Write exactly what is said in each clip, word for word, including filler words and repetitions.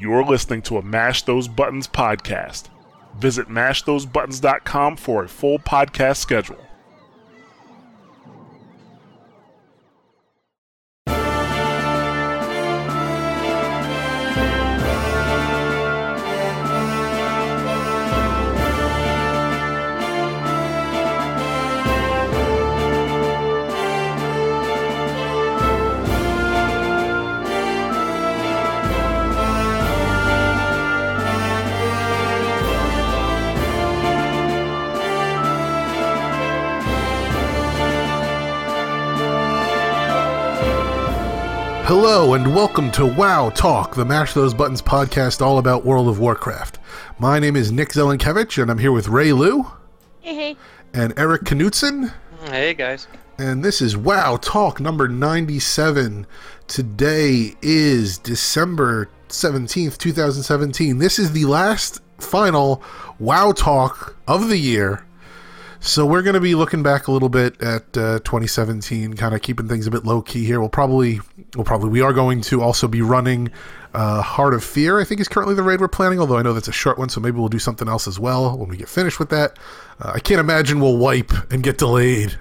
You're listening to a Mash Those Buttons podcast. Visit mash those buttons dot com for a full podcast schedule. Hello and welcome to WoW Talk, the Mash Those Buttons podcast all about World of Warcraft. My name is Nick Zelenkevich and I'm here with Ray Liu. Hey, hey. And Eric Knutson. Hey, guys. And this is WoW Talk number ninety-seven. Today is December seventeenth, twenty seventeen. This is the last final WoW Talk of the year. So we're going to be looking back a little bit at uh, twenty seventeen, kind of keeping things a bit low key here. We'll probably, we'll probably, we are going to also be running uh, Heart of Fear, I think is currently the raid we're planning, although I know that's a short one, so maybe we'll do something else as well when we get finished with that. Uh, I can't imagine we'll wipe and get delayed.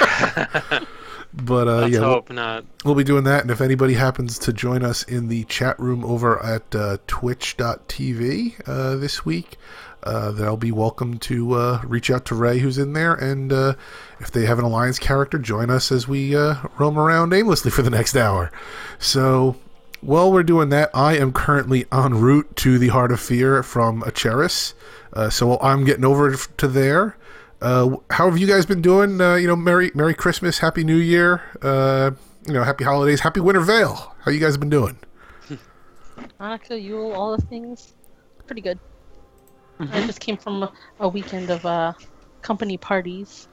But uh, Let's yeah, hope we'll, not. We'll be doing that, and if anybody happens to join us in the chat room over at uh, twitch dot t v uh, this week, Uh, they'll be welcome to uh, reach out to Ray, who's in there, and uh, if they have an Alliance character, join us as we uh, roam around aimlessly for the next hour. So, while we're doing that, I am currently en route to the Heart of Fear from Acheris, uh, so while I'm getting over to there. Uh, how have you guys been doing? Uh, you know, Merry Merry Christmas, Happy New Year, uh, you know, Happy Holidays, Happy Winter Veil. How you guys been doing? Hanukkah, Yule, all the things. Pretty good. Mm-hmm. I just came from a, a weekend of uh, company parties.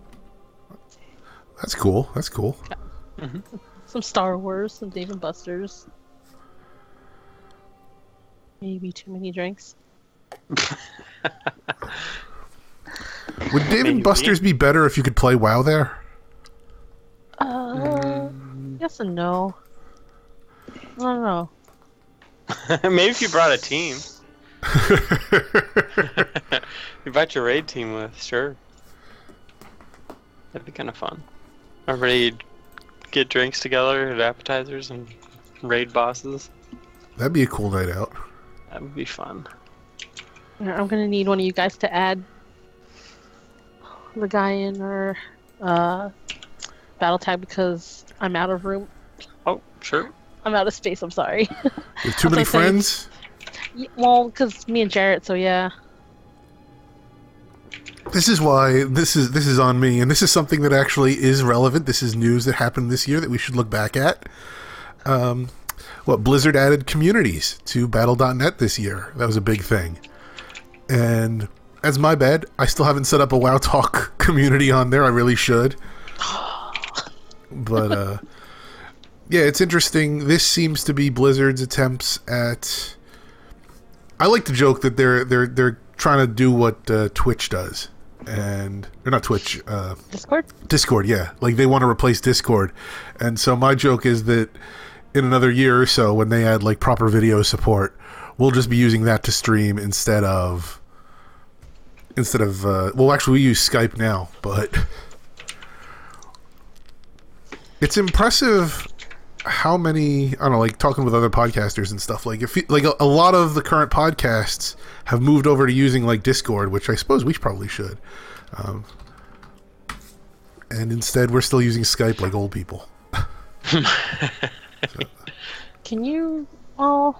That's cool. That's cool. Mm-hmm. Some Star Wars, some Dave and Buster's. Maybe too many drinks. Would Dave and Maybe. Buster's be better if you could play WoW there? Uh, Mm. yes and no. I don't know. Maybe if you brought a team. You brought your raid team with, sure. That'd be kind of fun. Everybody get drinks together, have appetizers, and raid bosses. That'd be a cool night out. That would be fun. I'm gonna need one of you guys to add the guy in our uh, battle tag because I'm out of room. Oh, sure. I'm out of space. I'm sorry. You have too many That's what I'm saying. friends? Yeah, well, because me and Jarrett, so yeah. This is why this is this is on me, and this is something that actually is relevant. This is news that happened this year that we should look back at. Um, what Blizzard added communities to Battle dot net this year. That was a big thing. And that's my bad. I still haven't set up a WoW Talk community on there. I really should. But uh, yeah, it's interesting. This seems to be Blizzard's attempts at. I like to joke that they're they're they're trying to do what uh, Twitch does, and they're not Twitch. Uh, Discord? Discord, yeah. Like they want to replace Discord, and so my joke is that in another year or so, when they add like proper video support, we'll just be using that to stream instead of instead of. Uh, well, actually, we use Skype now, but it's impressive. How many, I don't know, like talking with other podcasters and stuff, like if you, like a, a lot of the current podcasts have moved over to using like Discord, which I suppose we probably should. Um, and instead we're still using Skype like old people. So. Can you, oh,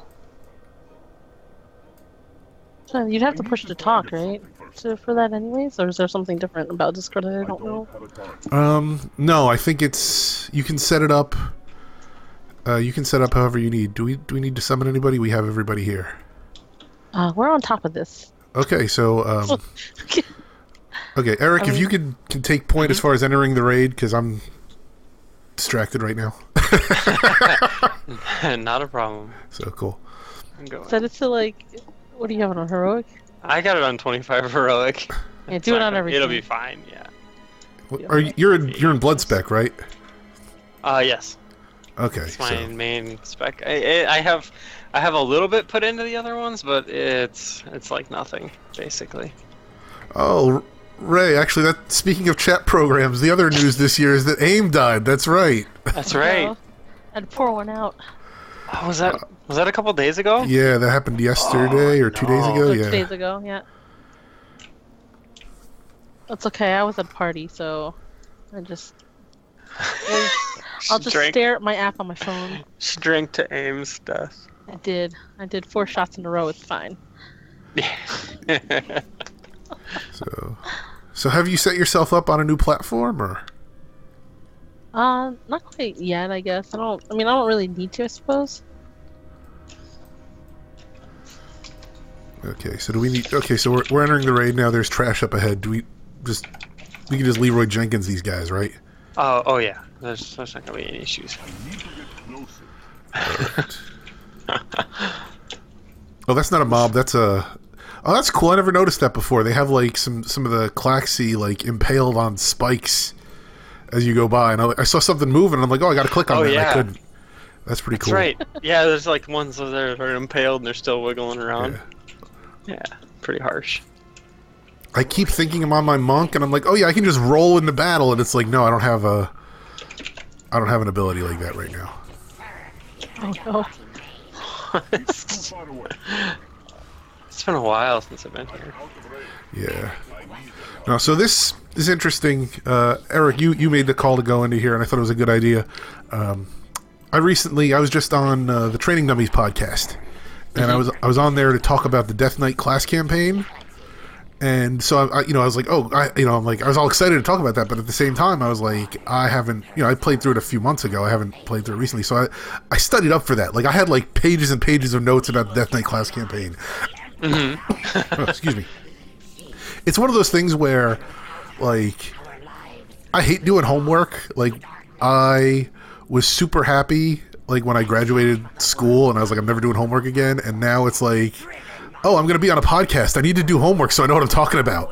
so you'd have to push to talk, right? So for that anyways, or is there something different about Discord that I don't know? Um, no, I think it's, you can set it up. Uh, you can set up however you need. Do we do we need to summon anybody? We have everybody here. Uh, we're on top of this. Okay, so um, okay, Eric, I if mean- you could can take point as far as entering the raid, because I'm distracted right now. Not a problem. So cool. I'm going. Set it to like, what do you have on heroic? I got it on twenty-five heroic. Yeah, It's do it not on gonna- everything. It'll be fine, yeah. What- Are you, you're in, you're in Bloodspec, right? Uh, yes. Okay, It's my so main spec. I, I I have I have a little bit put into the other ones, but it's it's like nothing basically. oh, Ray, actually, that speaking of chat programs, the other news this year is that AIM died. That's right. That's right. So, I had to pour one out. Oh, was that was that a couple days ago? Yeah, that happened yesterday Oh, or two days no. ago. Two Yeah. days ago, yeah. It's okay. I was at a party, so I just I'll just Drink. stare at my app on my phone. She drank to Aim's death. I did. I did four shots in a row. It's fine. So, so have you set yourself up on a new platform, or? Uh, not quite yet. I guess I don't. I mean, I don't really need to. I suppose. Okay, so do we need? Okay, so we're we're entering the raid now. There's trash up ahead. Do we just? We can just Leroy Jenkins these guys, right? oh oh yeah. There's there's not gonna be any issues. Alright. Oh, that's not a mob. That's a. Oh, that's cool. I never noticed that before. They have like some some of the Klaxi like impaled on spikes as you go by, and I, I saw something moving, and I'm like, oh, I got to click on Oh, that. And I yeah. couldn't. That's pretty That's cool. right. Yeah, there's like ones that are, are impaled and they're still wiggling around. Yeah. Yeah, pretty harsh. I keep thinking I'm on my monk, and I'm like, oh yeah, I can just roll into battle, and it's like, no, I don't have a. I don't have an ability like that right now. I know. it's been a while since I've been here. Yeah. No, so this is interesting. Uh, Eric, you, you made the call to go into here, and I thought it was a good idea. Um, I recently, I was just on uh, the Training Dummies podcast, and Mm-hmm. I was I was on there to talk about the Death Knight class campaign, and so I, I you know I was like, oh, I you know I'm like I was all excited to talk about that, but at the same time I was like, I haven't you know I played through it a few months ago. I haven't played through it recently, so I I studied up for that. Like I had like pages and pages of notes about the Death Knight class campaign. Oh, excuse me. It's one of those things where, like, I hate doing homework. Like, I was super happy, like, when I graduated school, and I was like, I'm never doing homework again. And now it's like, oh, I'm going to be on a podcast. I need to do homework so I know what I'm talking about.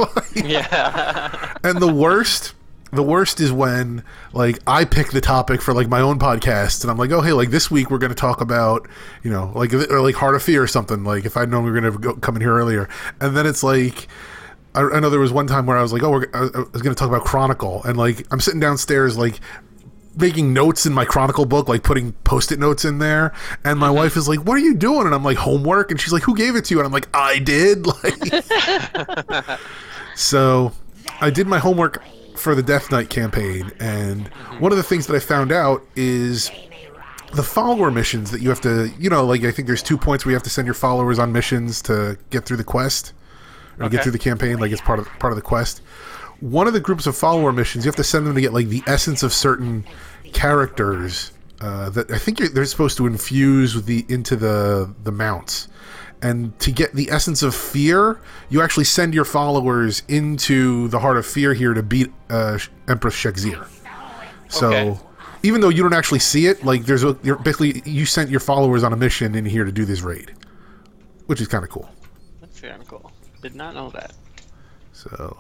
Yeah. And the worst, the worst is when, like, I pick the topic for, like, my own podcast, and I'm like, oh, hey, like, this week we're going to talk about, you know, like, or, like, Heart of Fear or something, like, if I'd known we were going to go, come in here earlier. And then it's like, I, I know there was one time where I was like, oh, we're, I was going to talk about Chronicle, and, like, I'm sitting downstairs, like, making notes in my Chronicle book, like, putting Post-it notes in there, and my wife is like, what are you doing? And I'm like, homework, and she's like, who gave it to you? And I'm like, I did, like, so I did my homework for the Death Knight campaign, and one of the things that I found out is the follower missions that you have to, you know, like I think there's two points where you have to send your followers on missions to get through the quest, or Okay. get through the campaign, like it's part of part of the quest. One of the groups of follower missions, you have to send them to get like the essence of certain characters uh, that I think you're, they're supposed to infuse with the into the the mounts. And to get the essence of fear, you actually send your followers into the Heart of Fear here to beat uh, Empress Shek'Zir. So, Okay. even though you don't actually see it, like there's a, you're basically you sent your followers on a mission in here to do this raid, which is kind of cool. That's kind of cool. Did not know that. So,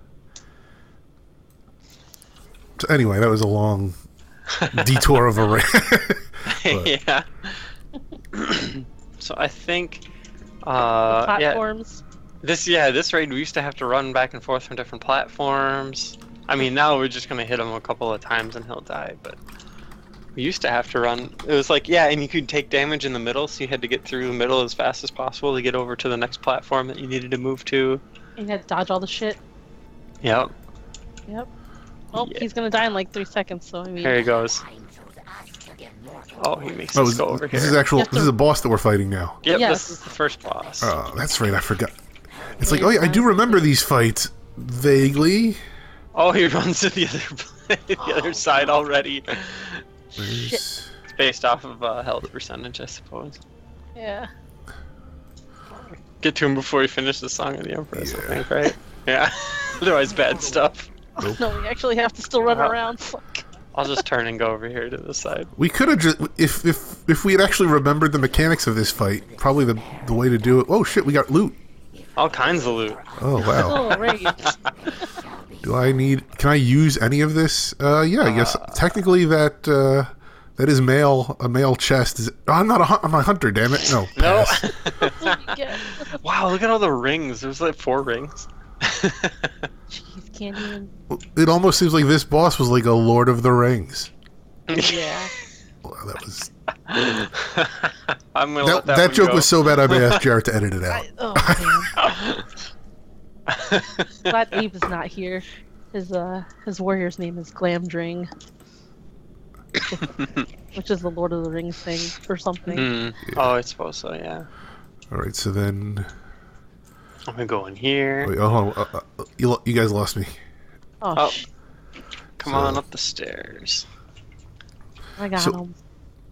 so anyway, that was a long detour of a raid. But- Yeah. So I think, uh, yeah, Platforms. this yeah this raid we used to have to run back and forth from different platforms. I mean now we're just gonna hit him a couple of times and he'll die, but we used to have to run. It was like yeah, and you could take damage in the middle, so you had to get through the middle as fast as possible to get over to the next platform that you needed to move to. You had to dodge all the shit. Yep. Yep. Well, Yeah. he's gonna die in like three seconds, so I mean. Here he goes. Oh, he makes Oh, us this, go over this here. is actual. You have to- This is a boss that we're fighting now. Yep, Yes. this is the first boss. Oh, that's right. I forgot. It's like, oh yeah, I do remember these fights vaguely. Oh, he runs to the other the other side already. There's- It's based off of uh, health percentage, I suppose. Yeah. Get to him before we finish the Song of the Empress, Yeah. I think, right? Yeah. Otherwise, bad stuff. Nope. No, we actually have to still run Wow. around. Fuck. I'll just turn and go over here to the side. We could have just if if if we had actually remembered the mechanics of this fight, probably the the way to do it. Oh shit, we got loot. All kinds of loot. Oh wow. Oh, right. Do I need? Can I use any of this? Uh, yeah, I guess technically that uh, that is male. A male chest. Is, oh, I'm not a. hun- I'm a hunter. Damn it! No. No. pass. Yeah. Wow, look at all the rings. There's like four rings. Jeez, can't even. It almost seems like this boss was like a Lord of the Rings. Yeah. Wow, that was. I'm gonna That, let that, that one joke go. was so bad I may ask Jarrett to edit it out. I, oh man. Glad Abe is not here. His uh his warrior's name is Glamdring, which is the Lord of the Rings thing or something. Mm. Oh, I suppose so. Yeah. All right, so then. I'm gonna go in here. Wait, oh, uh, uh, you, lo- you guys lost me. Oh, Oh. sh- Come So- on up the stairs. I got So- him.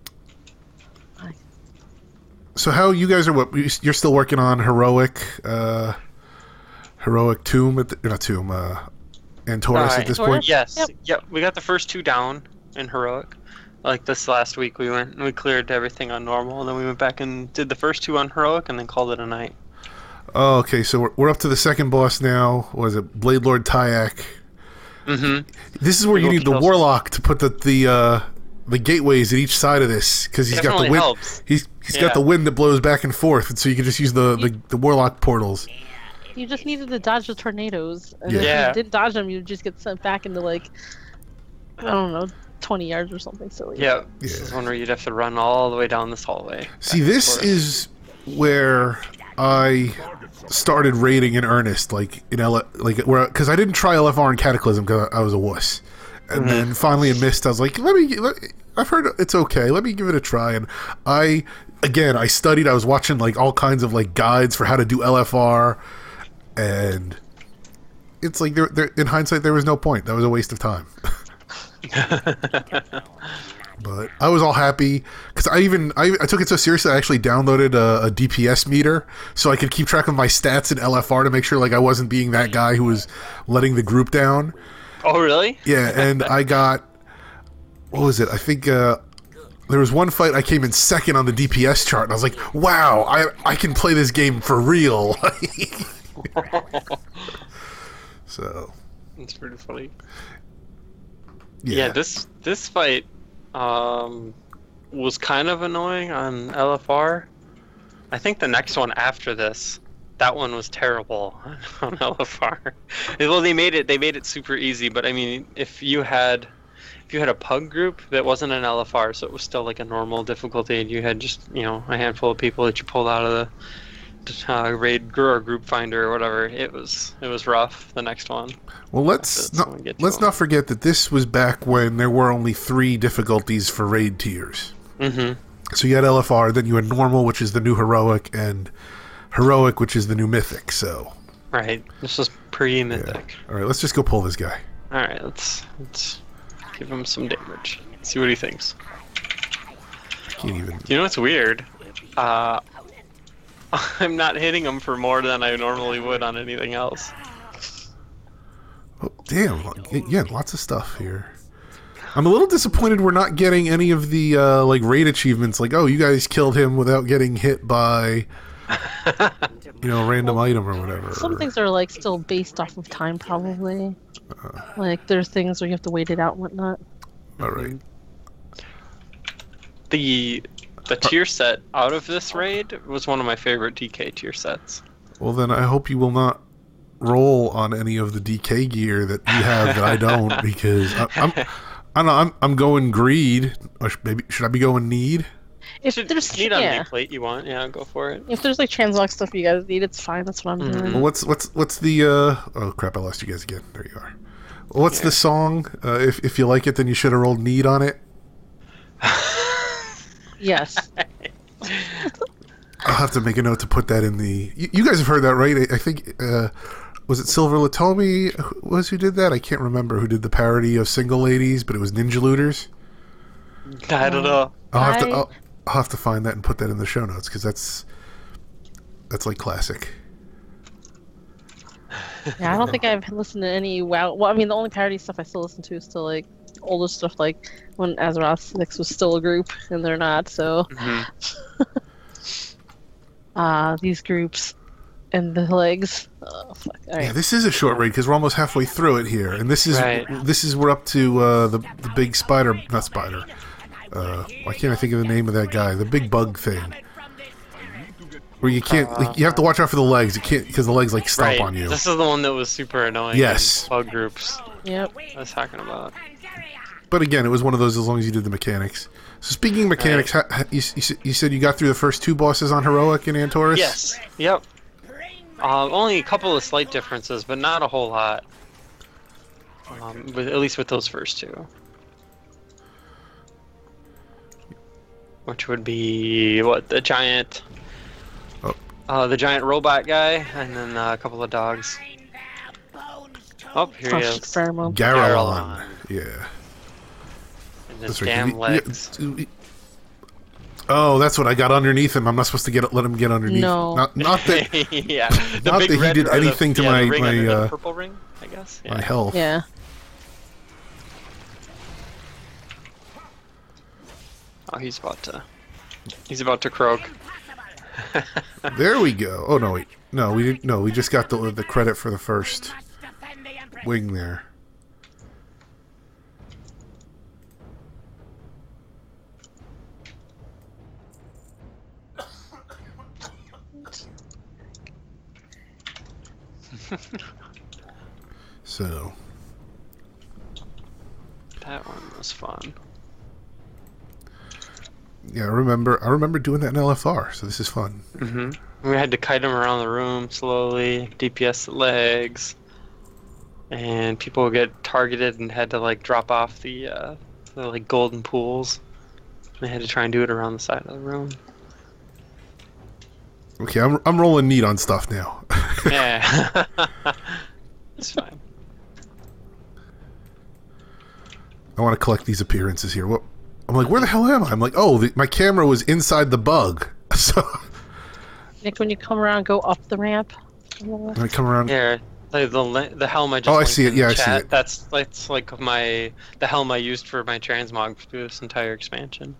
So how you guys are? What you're still working on? Heroic, uh, heroic tomb at the, not tomb. Uh, Antorus Alright. at this Antorus? point. Yes. Yep. Yep. We got the first two down in heroic. Like this last week, we went and we cleared everything on normal, and then we went back and did the first two on heroic, and then called it a night. Oh, okay. So we're, we're up to the second boss now. Was it Blade Lord Tyak? Mm-hmm. This is where you Little need the kills. warlock to put the the uh, the gateways at each side of this because he's got the Definitely wind. helps. He's he's Yeah. got the wind that blows back and forth, and so you can just use the, the, the warlock portals. You just needed to dodge the tornadoes, and Yeah. if Yeah. you didn't dodge them, you'd just get sent back into like I don't know, twenty yards or something silly. Yeah. This Yeah. is one where you'd have to run all the way down this hallway. See, back and this forth. is where I started raiding in earnest, like in L, like where because I didn't try L F R and Cataclysm because I was a wuss, and then finally in Mist I was like, let me. Let, I've heard it's okay. Let me give it a try, and I again I studied. I was watching like all kinds of like guides for how to do L F R, and it's like there, there in hindsight there was no point. That was a waste of time. But I was all happy because I even I, I took it so seriously. I actually downloaded a, a D P S meter so I could keep track of my stats in L F R to make sure like I wasn't being that guy who was letting the group down. Oh, really? Yeah, and I got what was it? I think uh, there was one fight I came in second on the D P S chart, and I was like, "Wow, I I can play this game for real." So It's pretty funny. yeah, Yeah, this this fight um, was kind of annoying on L F R. I think the next one after this, that one was terrible on L F R. Well, they made it they made it super easy, but I mean, if you had if you had a pug group that wasn't an L F R, so it was still like a normal difficulty, and you had just you know a handful of people that you pulled out of the uh, raid gr- or group finder or whatever, it was it was rough. The next one. well, let's That's not, when we get to let's them. not forget that this was back when there were only three difficulties for raid tiers. Mm-hmm. So you had L F R, then you had normal, which is the new heroic, and heroic, which is the new mythic. So, Right. This was pre-mythic. all right, let's just go pull this guy. All right, let's let's give him some damage. See what he thinks. I can't even. You know what's weird? Uh, I'm not hitting him for more than I normally would on anything else. Oh, damn! Yeah, lots of stuff here. I'm a little disappointed we're not getting any of the uh, like raid achievements. Like, oh, you guys killed him without getting hit by, you know, a random item or whatever. Some things are like still based off of time, probably. Like there's things where you have to wait it out and whatnot. All right. The the tier set out of this raid was one of my favorite D K tier sets. Well, then I hope you will not roll on any of the D K gear that you have that I don't, because I, I'm, I don't know. I'm I'm going greed, or sh- maybe should I be going need? If Should there's need on yeah, the plate you want, yeah, go for it. if there's like translog stuff you guys need, it's fine. That's what I'm Mhm. doing. Well, what's what's what's the? Uh, oh crap! I lost you guys again. There you are. Well, what's Yeah. the song? Uh, if if you like it, then you should have rolled need on it. Yes. I'll have to make a note to put that in the. You, you guys have heard that, right? I, I think uh, was it Silver Latomi who- was who did that? I can't remember who did the parody of Single Ladies, but it was Ninja Looters. I don't know. I'll have to I- I'll, I'll have to find that and put that in the show notes because that's that's like classic. Yeah, I don't think I've listened to any WoW. Well, I mean, the only parody stuff I still listen to is still like older stuff, like when Azeroth Six was still a group and they're not. So, Mhm. uh, these groups and the legs. Oh, fuck. All right. Yeah, this is a short raid because we're almost halfway through it here, and this is Right. this is we're up to uh, the the big spider, not spider, Uh, why can't I think of the name of that guy? The big bug thing. Where you can't, like, you have to watch out for the legs. You can't, because the legs, like, stomp right. on you. This is the one that was super annoying. Yes. In bug groups. Yep. I was talking about. But again, it was one of those as long as you did the mechanics. So speaking of mechanics, Right. ha, ha, you, you, you said you got through the first two bosses on Heroic in Antorus? Yes. Yep. Uh, only a couple of slight differences, but not a whole lot. Um, with, at least with those first two. Which would be, what, the giant... Oh. Uh, the giant robot guy, and then uh, a couple of dogs. Oh, here he Oh, is. pheromone. Garrelon. Yeah. And his That's right. damn He- legs. he- he- oh, that's what I got underneath him. I'm not supposed to get let him get underneath. No. Not, not that yeah. The not big that he red- did or the- anything to yeah, my- the ring my, under the uh, purple ring, I guess. Yeah. my health. Yeah. Oh, he's about to. He's about to croak. There we go. Oh no, wait. No, we didn't. No, we just got the the credit for the first wing there. So That one was fun. yeah, I remember. I remember doing that in L F R. So this is fun. hmm We had to kite him around the room slowly, D P S the legs, and people would get targeted and had to like drop off the, uh, the like golden pools. They had to try and do it around the side of the room. Okay, I'm I'm rolling neat on stuff now. Yeah, it's fine. I want to collect these appearances here. What? I'm like, where the hell am I? I'm like, oh, the, my camera was inside the bug. So Nick, when you come around, go up the ramp. I come around. Here, like the li- the helm I just Oh, I linked see it. in Yeah, the I see chat, it. That's that's like my the helm I used for my transmog through this entire expansion.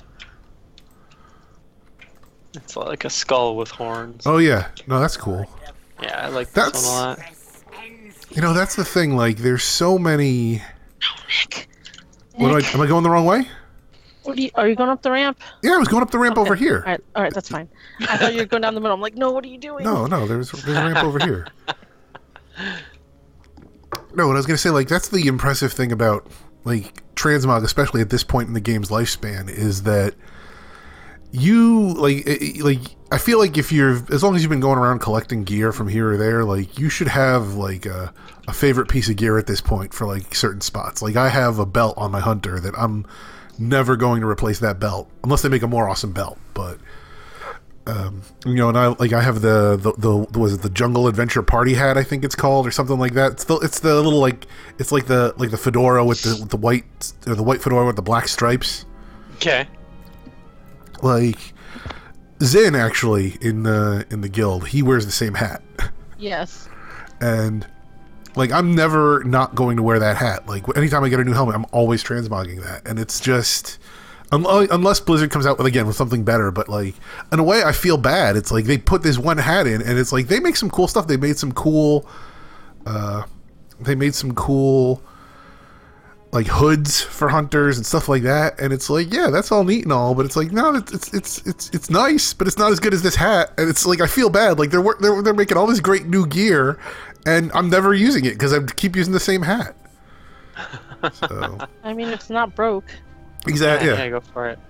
It's like a skull with horns. Oh yeah, no, that's cool. Yeah, I like this That's- one a lot. You know, that's the thing. Like, there's so many. Nick. What do I, am I going the wrong way? What are you, are you going up the ramp? Yeah, I was going up the ramp over here. All right, all right, that's fine. I thought you were going down the middle. I'm like, no, what are you doing? No, no, there's there's a ramp over here. No, what I was gonna say, like, that's the impressive thing about like transmog, especially at this point in the game's lifespan, is that you like it, like I feel like if you're as long as you've been going around collecting gear from here or there, like you should have like a, a favorite piece of gear at this point for like certain spots. Like I have a belt on my hunter that I'm never going to replace that belt unless they make a more awesome belt. But um, you know, and I like I have the the, the was it the Jungle Adventure Party hat, I think it's called, or something like that. It's the it's the little like it's like the like the fedora with the with the white or the white fedora with the black stripes. Okay. Like Zin actually in the in the guild, he wears the same hat, Yes. and like I'm never not going to wear that hat. Like anytime I get a new helmet, I'm always transmogging that, and it's just un- unless Blizzard comes out with again with something better. But like in a way, I feel bad. It's like they put this one hat in, and it's like they make some cool stuff. They made some cool, uh, they made some cool. like hoods for hunters and stuff like that, and it's like, yeah, that's all neat and all, but it's like, no, it's it's it's it's, it's nice, but it's not as good as this hat, and it's like I feel bad, like they're wor- they're they're making all this great new gear, and I'm never using it because I keep using the same hat. So I mean, it's not broke. exactly, Yeah, yeah. yeah, go for it.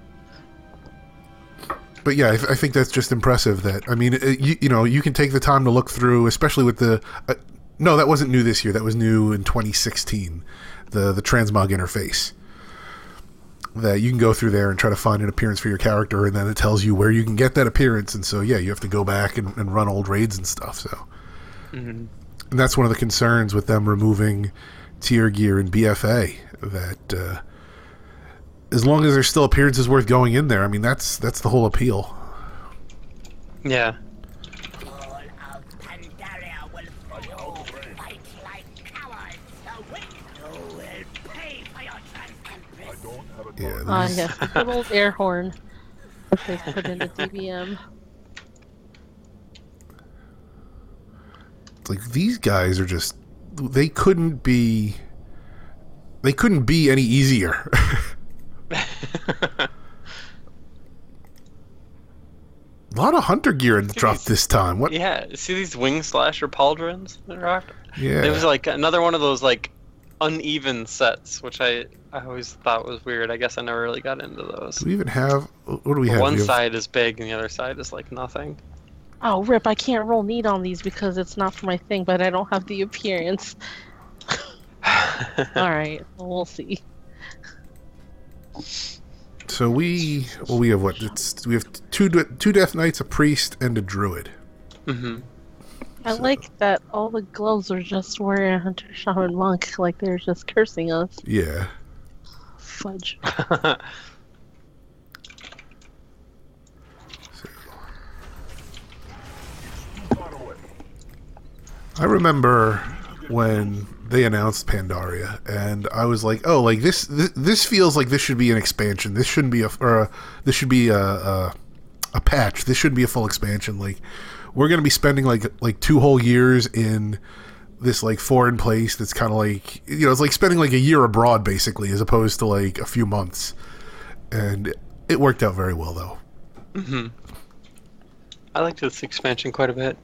But yeah, I, th- I think that's just impressive. That I mean, it, you you know, you can take the time to look through, especially with the. Uh, no, that wasn't new this year. That was new in twenty sixteen. The the transmog interface. That you can go through there and try to find an appearance for your character, and then it tells you where you can get that appearance. And so yeah, you have to go back and, and run old raids and stuff. So, Mm-hmm. and that's one of the concerns with them removing tier gear and B F A. That uh, as long as there's still appearances worth going in there, I mean that's that's the whole appeal. Yeah. All of Pandaria will follow, fight like cowards. You will pay for your transgression. Yeah, Ah, these- yes, the good old air horn. They put in the D B M. like these guys are just they couldn't be they couldn't be any easier. A lot of hunter gear dropped this time. What? Yeah, see these wing slasher pauldrons that dropped? Yeah. It was like another one of those like uneven sets, which I I always thought was weird. I guess I never really got into those. Do we even have? What do we have? One We have- side is big and the other side is like nothing. Oh, rip! I can't roll need on these because it's not for my thing, but I don't have the appearance. All right, well, we'll see. So we, well, we have what? It's we have two two death knights, a priest, and a druid. hmm I So- like that all the gloves are just wearing a hunter shaman monk, like they're just cursing us. Yeah. Fudge. I remember when they announced Pandaria, and I was like, "Oh, like this, this, this feels like this should be an expansion. This shouldn't be a, or a, this should be a, a, a patch. This shouldn't be a full expansion. Like, we're gonna be spending like like two whole years in this like foreign place that's kind of like, you know, it's like spending like a year abroad basically, as opposed to like a few months. And it worked out very well though. hmm I liked this expansion quite a bit.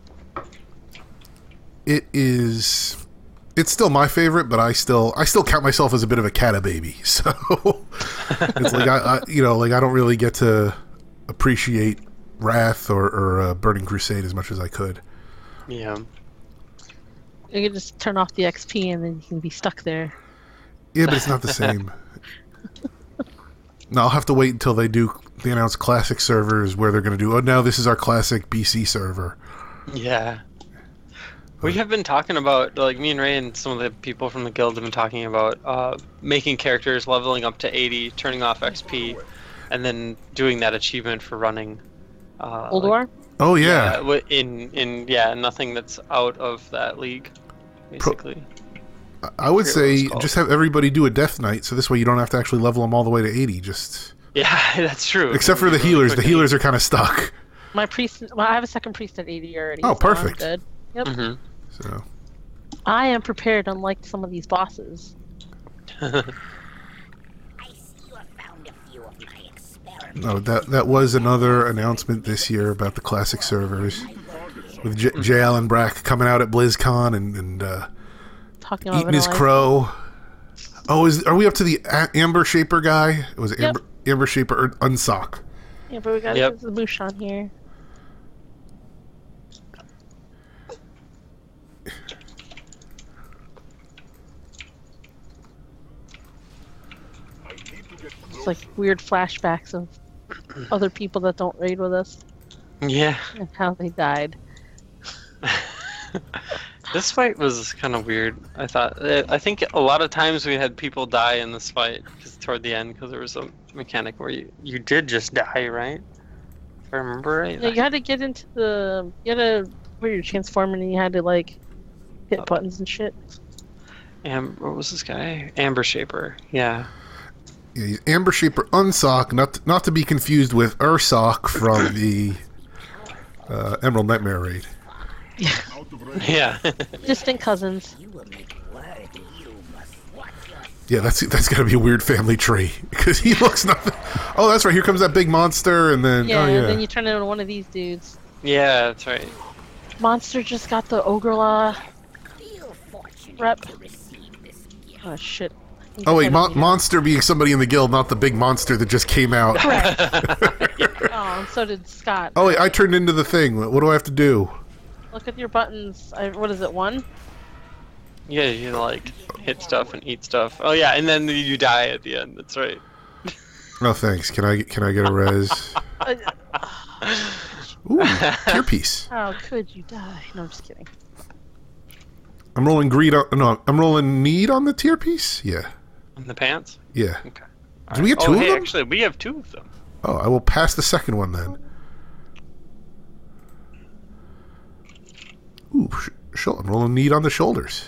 It is, it's still my favorite, but I still I still count myself as a bit of a cata baby. So it's like I, I you know like I don't really get to appreciate Wrath or, or uh, Burning Crusade as much as I could. Yeah. You can just turn off the X P and then you can be stuck there. Yeah, but it's not the same. No, I'll have to wait until they do they announce classic servers where they're going to do. Oh, now this is our classic B C server. Yeah. We have been talking about, like, me and Ray and some of the people from the guild have been talking about uh, making characters, leveling up to eighty, turning off X P, and then doing that achievement for running. Uh, Old like, War? Oh yeah, Yeah, wi- in in yeah, nothing that's out of that league, basically. I would forget what it's say called. just have everybody do a Death Knight, so this way you don't have to actually level them all the way to eighty. Just Yeah, that's true. except for the Really healers, the quickly. healers are kind of stuck. My priest. Well, I have a second priest at eighty already. Oh, so I'm perfect. good. Yep. Mhm. So I am prepared, unlike some of these bosses. I see you have found a few of my experiments. no, that that was another announcement this year about the classic servers with J, J. Allen Brack coming out at BlizzCon and and uh, Talking about eating his vanilla. crow. Oh, is are we up to the A- Amber Shaper guy? Was it Yep. Amber, Amber Shaper or Unsock? Yeah, but we got Yep. the moosh on here. It's like weird flashbacks of other people that don't raid with us Yeah. and how they died. This fight was kind of weird. I thought. uh, I think a lot of times we had people die in this fight just toward the end because there was a mechanic where you you did just die, right? If I remember right. Yeah, you had to get into the. You had to. Where you're transforming and you had to, like, hit buttons and shit. Am what was this guy? Amber Shaper. Yeah. Yeah, he's Amber Shaper Unsock, not not to be confused with Ursock from the uh, Emerald Nightmare raid. Yeah. Distant cousins. You will make word you must watch your Yeah, that's that's gotta be a weird family tree because he looks nothing. Oh, that's right. Here comes that big monster, and then Yeah, oh yeah, and then you turn into one of these dudes. Yeah, that's right. Monster just got the ogre law. feel fortunate Rep. to receive this gift. Oh shit. I think oh I wait, said mon- it. monster being somebody in the guild, not the big monster that just came out. Oh, and so did Scott. Oh wait, I turned into the thing. What do I have to do? Look at your buttons. I, what is it? One? Yeah, you like hit stuff and eat stuff. Oh yeah, and then you die at the end. That's right. Oh, thanks. Can I can I get a res? Uh, Ooh, tier piece. How could you die? No, I'm just kidding. I'm rolling greed on. No, I'm rolling need on the tier piece. Yeah, In the pants. yeah. Okay. Did we get oh, two of hey, them? actually, we have two of them. Oh, I will pass the second one then. Ooh, sh- sh- I'm rolling need on the shoulders.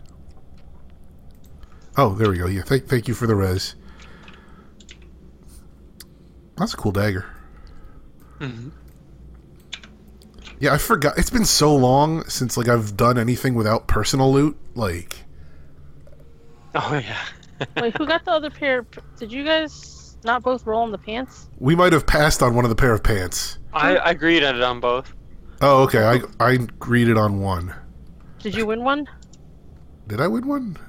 Oh, there we go. Yeah, thank thank you for the res. That's a cool dagger. Mm-hmm. Yeah, I forgot. It's been so long since like I've done anything without personal loot. Like, Oh yeah. Wait, who got the other pair? of p- Did you guys not both roll in the pants? We might have passed on one of the pair of pants. I, I agreed on it on both. Oh, okay. I I read it on one. Did you win one? Did I win one?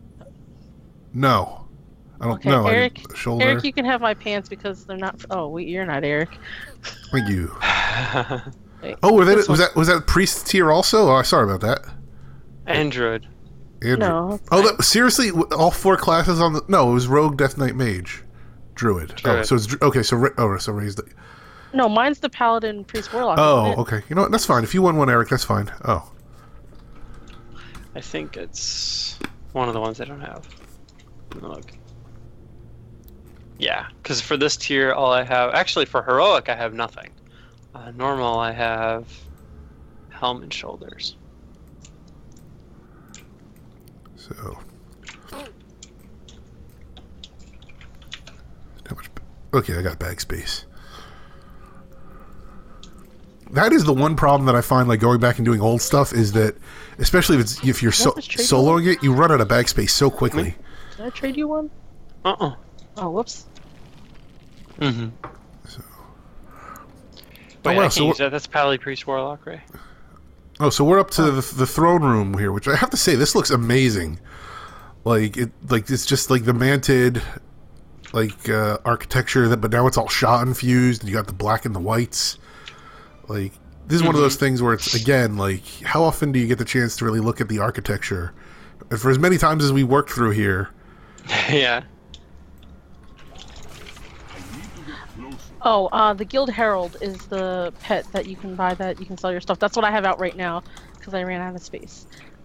No. I don't Okay, know. Eric. I didn't- shoulder. Eric, you can have my pants because they're not. Oh, wait, you're not Eric. Thank you. Wait, Oh, were that, this was one- that was that priest tier also? Oh, sorry about that. Android. Andrew. No. it's Oh, fine. that, seriously? W- All four classes on the? No, it was Rogue, Death Knight, Mage, Druid. Oh, Druid. so it's dru- okay. So ra- oh, so raised. The, No, mine's the Paladin Priest Warlock. oh, isn't it? okay. You know what? That's fine. If you won one, Eric, that's fine. Oh, I think it's one of the ones I don't have. Let me look. Yeah, because for this tier, all I have... Actually, for Heroic, I have nothing. Uh, normal, I have Helm and Shoulders. so. How much? Okay, I got bag space. That is the one problem that I find, like going back and doing old stuff, is that, especially if it's if you're so, What was trade soloing it, you run out of bag space so quickly. Did I trade you one? Uh-uh. Oh, whoops. Mm-hmm. So. Wait, wow, I so can't use we're- that. That's Pally Priest Warlock, right? Oh, so we're up to the, the throne room here, which I have to say, this looks amazing. Like it, like it's just like the manted, like uh, architecture. That, but now it's all Shah infused, and you got the black and the whites. Like this is one of those things where it's again like, how often do you get the chance to really look at the architecture? And for as many times as we worked through here, Yeah. Oh, uh, the Guild Herald is the pet that you can buy that you can sell your stuff. That's what I have out right now because I ran out of space.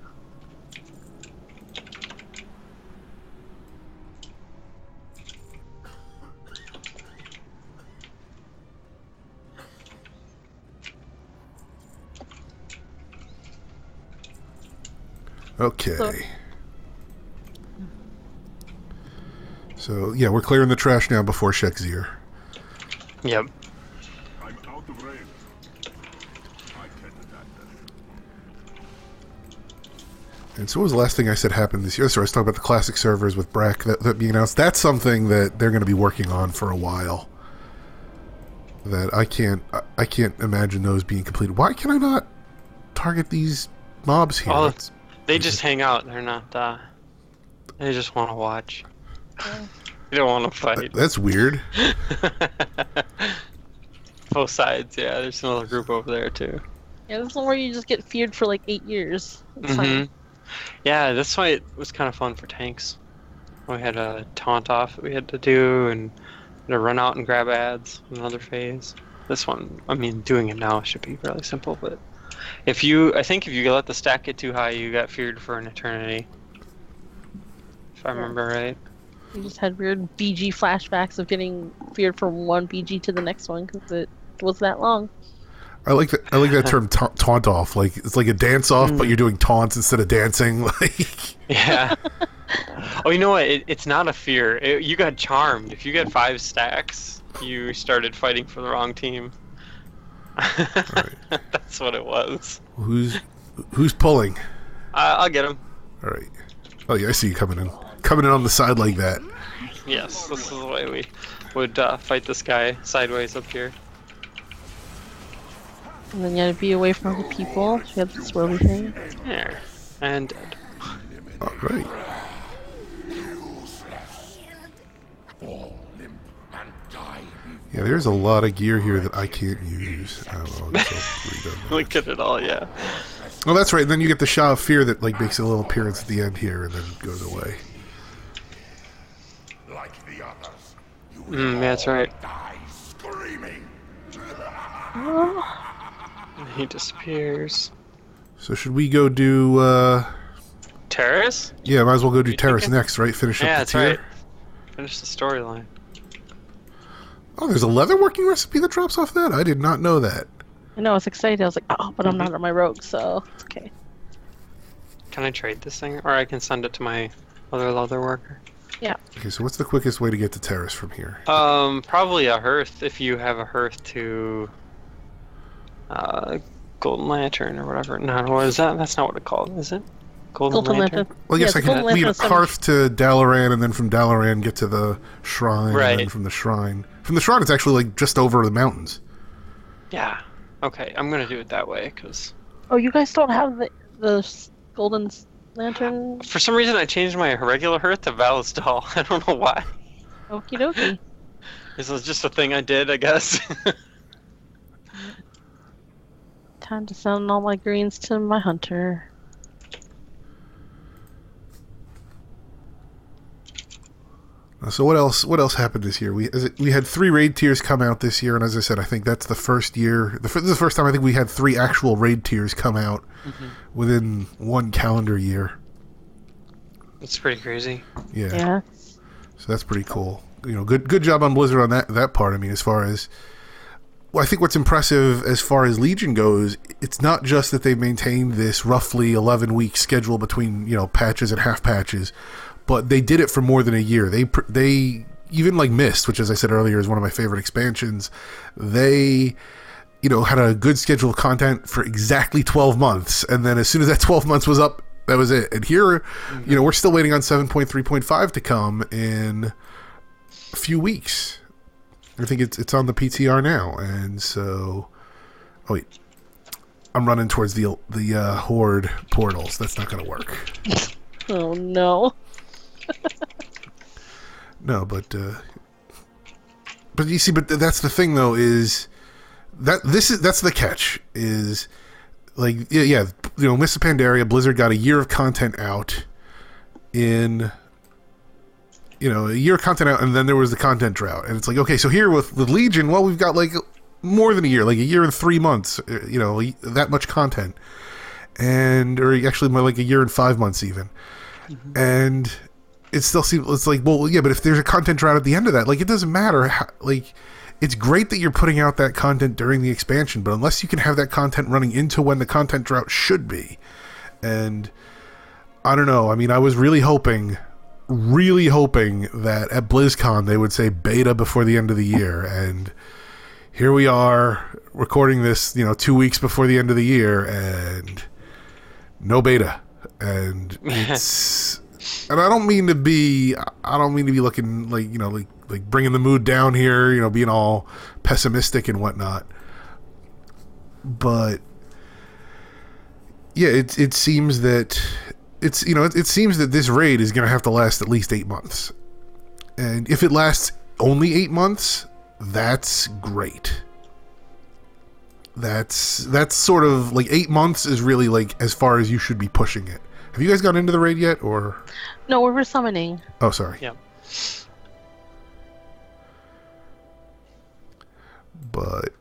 okay. So- So yeah, we're clearing the trash now before Shek'Zir. Yep. I'm out of range. I can't attack that. And so what was the last thing I said happened this year? So I was talking about the classic servers with Brack that, that being announced. That's something that they're going to be working on for a while. That I can't I, I can't imagine those being completed. Why can I not target these mobs here? Oh, That's- They just hang out. They're not, uh... They just want to watch. They don't want to fight. that's weird. Both sides, yeah. There's another group over there, too. Yeah, this is one where you just get feared for like eight years. It's hmm fine. Yeah, this fight was kind of fun for tanks. We had a taunt off that we had to do, and to run out and grab ads. Another phase. This one, I mean, doing it now should be really simple, but if you, I think if you let the stack get too high, you got feared for an eternity. If I remember right. You just had weird B G flashbacks of getting feared from one B G to the next one because it was that long. I like that. I like that term ta- taunt off. Like it's like a dance off, Mm. but you're doing taunts instead of dancing. Like Yeah. Oh, you know what? It, it's not a fear. It, you got charmed. If you get five stacks, you started fighting for the wrong team. That's what it was. who's who's pulling? I, I'll get him. All right. Oh yeah, I see you coming in. Coming in on the side like that. Yes, this is the way we would uh, fight this guy sideways up here. And then you had to be away from other people. You had this swirly thing. There. And dead. All right. Yeah, there's a lot of gear here that I can't use. I don't know, I guess I'll read them. Look at it all, yeah. Oh, that's right. And then you get the Shah of Fear that like makes a little appearance at the end here and then goes away. Like the others, you will Mm, yeah, that's right. die screaming. And he disappears. So should we go do? uh Terrace? Yeah, might as well go do You Terrace thinking? next, right? Finish up Yeah, the that's tier. right. Finish the storyline. Oh, there's a leather working recipe that drops off that. I did not know that. I know, I was excited. I was like, oh, but I'm not on my rogue, so it's okay. Can I trade this thing? Or I can send it to my other leather worker? Okay, so what's the quickest way to get to Terrace from here? Um, probably a hearth if you have a hearth to uh, Golden Lantern or whatever. No, what is that? That's not what it's called, is it? Golden, Golden Lantern. Lantern. Well, I guess Yeah, I Golden can lead a Lantern is Karth to Dalaran, and then from Dalaran get to the shrine, and then Right. from the shrine. From the shrine, it's actually like just over the mountains. Yeah. Okay, I'm gonna do it that way because Oh, you guys don't have the the s- Golden s- Lantern? for some reason I changed my regular Hearth to Valasdal. I don't know why. Okie dokie. This was just a thing I did, I guess. Time to send all my greens to my hunter. Uh, So what else? What else happened this year? We as it, we had three raid tiers come out this year, and as I said, I think that's the first year. The, fir- this is the first time I think we had three actual raid tiers come out within one calendar year. It's pretty crazy. Yeah. Yeah. So that's pretty cool. You know, good good job on Blizzard on that that part. I mean, as far as well, I think what's impressive as far as Legion goes, it's not just that they maintained this roughly eleven week schedule between, you know, patches and half patches, but they did it for more than a year. They pr- they even like Mist, which as I said earlier is one of my favorite expansions. They, you know, had a good schedule of content for exactly twelve months, and then as soon as that twelve months was up, that was it. And here, you know, we're still waiting on seven point three point five to come in a few weeks. I think it's it's on the P T R now, and so. Oh wait, I'm running towards the the uh, Horde portals. That's not going to work. Oh no. No, but uh, but you see, but th- that's the thing though, is that this is that's the catch is like yeah, yeah you know, Mists of Pandaria, Blizzard got a year of content out in. You know, a year of content out, and then there was the content drought. And it's like, okay, so here with, with Legion, well, we've got like more than a year, like a year and three months, uh, you know, that much content. And, or actually more like a year and five months even. Mm-hmm. And it still seems, it's like, well, yeah, but if there's a content drought at the end of that, like, it doesn't matter. How, like, it's great that you're putting out that content during the expansion, but unless you can have that content running into when the content drought should be. And I don't know. I mean, I was really hoping... really hoping that at BlizzCon they would say beta before the end of the year, and here we are recording this, you know, two weeks before the end of the year, and no beta. And it's and I don't mean to be I don't mean to be looking like, you know, like like bringing the mood down here, you know, being all pessimistic and whatnot, but yeah, it it seems that It's you know it, it seems that this raid is going to have to last at least eight months, and if it lasts only eight months, that's great. That's that's sort of like eight months is really like as far as you should be pushing it. Have you guys got into the raid yet, or? No, we're resummoning. Oh, sorry. Yeah. But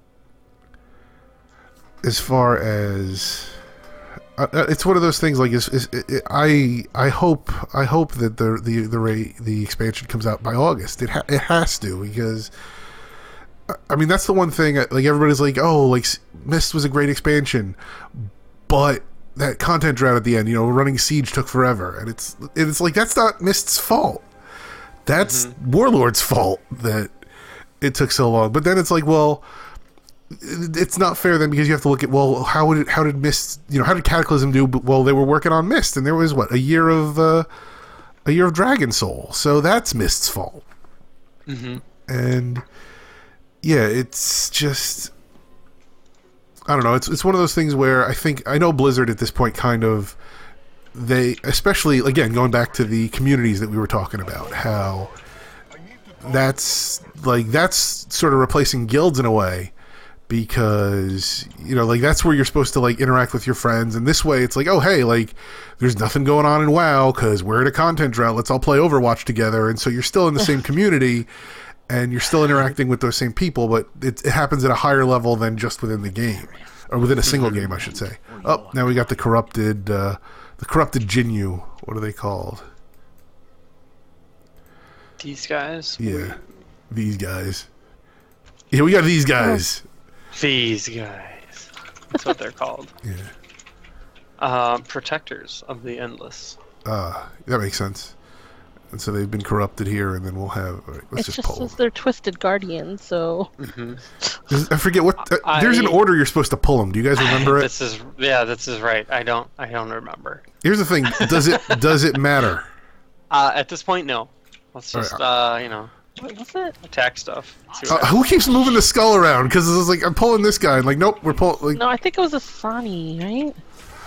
as far as Uh, it's one of those things. Like, is, is, it, I I hope I hope that the the the Ray, the expansion comes out by August. It ha- it has to, because I mean that's the one thing. Like, everybody's like, oh, like Mist was a great expansion, but that content drought at the end, you know, running Siege took forever, and it's it's like that's not Mist's fault. That's mm-hmm. Warlord's fault that it took so long. But then it's like, well, it's not fair then, because you have to look at, well, how would it, how did Mist, you know, how did Cataclysm do? Well, they were working on Mist, and there was what a year of uh, a year of Dragon Soul, so that's Mist's fault. Mm-hmm. And yeah, it's just I don't know. It's it's one of those things where I think I know Blizzard at this point kind of they, especially again going back to the communities that we were talking about, how that's like that's sort of replacing guilds in a way. Because, you know, like that's where you're supposed to like interact with your friends, and this way it's like, oh hey, like there's nothing going on in WoW because we're in a content drought, let's all play Overwatch together, and so you're still in the same community and you're still interacting with those same people, but it, it happens at a higher level than just within the game, or within a single game, I should say. Oh, now we got the corrupted uh, the corrupted Jinyu. What are they called? These guys? Yeah, these guys. Yeah, we got these guys. These guys. That's what they're called. Yeah. Uh, protectors of the Endless. Uh, that makes sense. and so they've been corrupted here, and then we'll have. All right, let's It's just just pull. as they're twisted guardians, so Is- I forget what. Uh, I- there's an order you're supposed to pull them. Do you guys remember it? This is yeah, this is right. I don't I don't remember. Here's the thing. Does it does it matter? Uh, at this point, no. Let's All right, just uh, you know, what was it? attack stuff. See Uh, what who keeps moving the skull around? Because it's like I'm pulling this guy, and like nope, we're pulling. Like, No, I think it was Asani, right?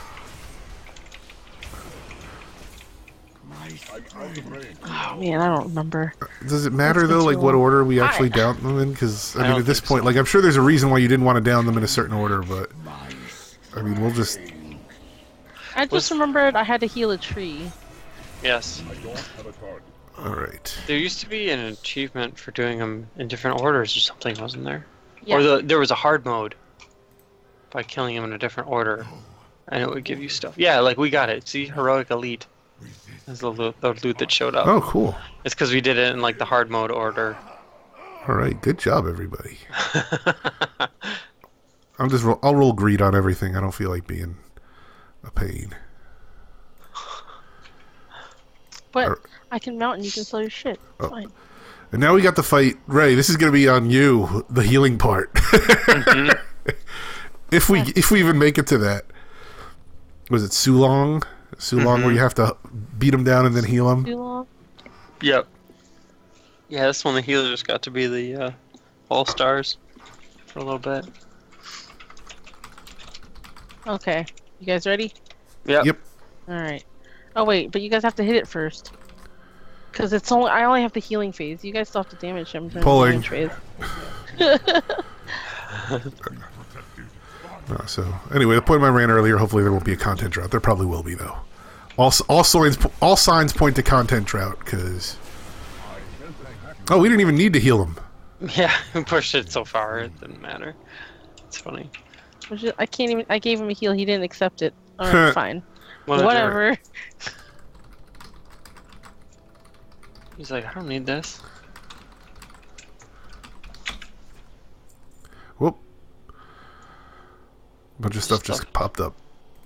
Oh man, I don't remember. does it matter That's though? Like what control. order we actually I- down them in? Because I, I mean, don't at this think point, so. like I'm sure there's a reason why you didn't want to down them in a certain order, but I mean, we'll just. I just Was- remembered I had to heal a tree. Yes. All right. There used to be an achievement for doing them in different orders or something, wasn't there? Yeah. Or the, there was a hard mode by killing them in a different order, and it would give you stuff. Yeah, like we got it. See, heroic elite. That's the loot, the loot that showed up. Oh, cool. It's because we did it in like the hard mode order. All right. Good job, everybody. I'm just. Roll, I'll roll greed on everything. I don't feel like being a pain. But Or- I can mount and you can sell your shit. It's Oh. fine. And now we got to fight Ray. This is going to be on you, the healing part. if we if we even make it to that, was it Sulong? Sulong, where you have to beat him down and then heal him. Too long? Yep. Yeah, this one the healers got to be the uh, all stars for a little bit. Okay. You guys ready? Yep. Yep. Alright. Oh wait, but you guys have to hit it first. Cause it's only I only have the healing phase. You guys still have to damage him during Pulling. the damage phase. Uh, so anyway, the point I ran earlier. Hopefully there won't be a content drought. There probably will be though. All all signs all signs point to content drought because. Oh, we didn't even need to heal him. Yeah, we pushed it so far it didn't matter. It's funny. Which is- I can't even I gave him a heal, he didn't accept it. Alright, fine. One of the- Whatever. He's like, I don't need this. Whoop. A bunch of stuff just Stuff. popped up.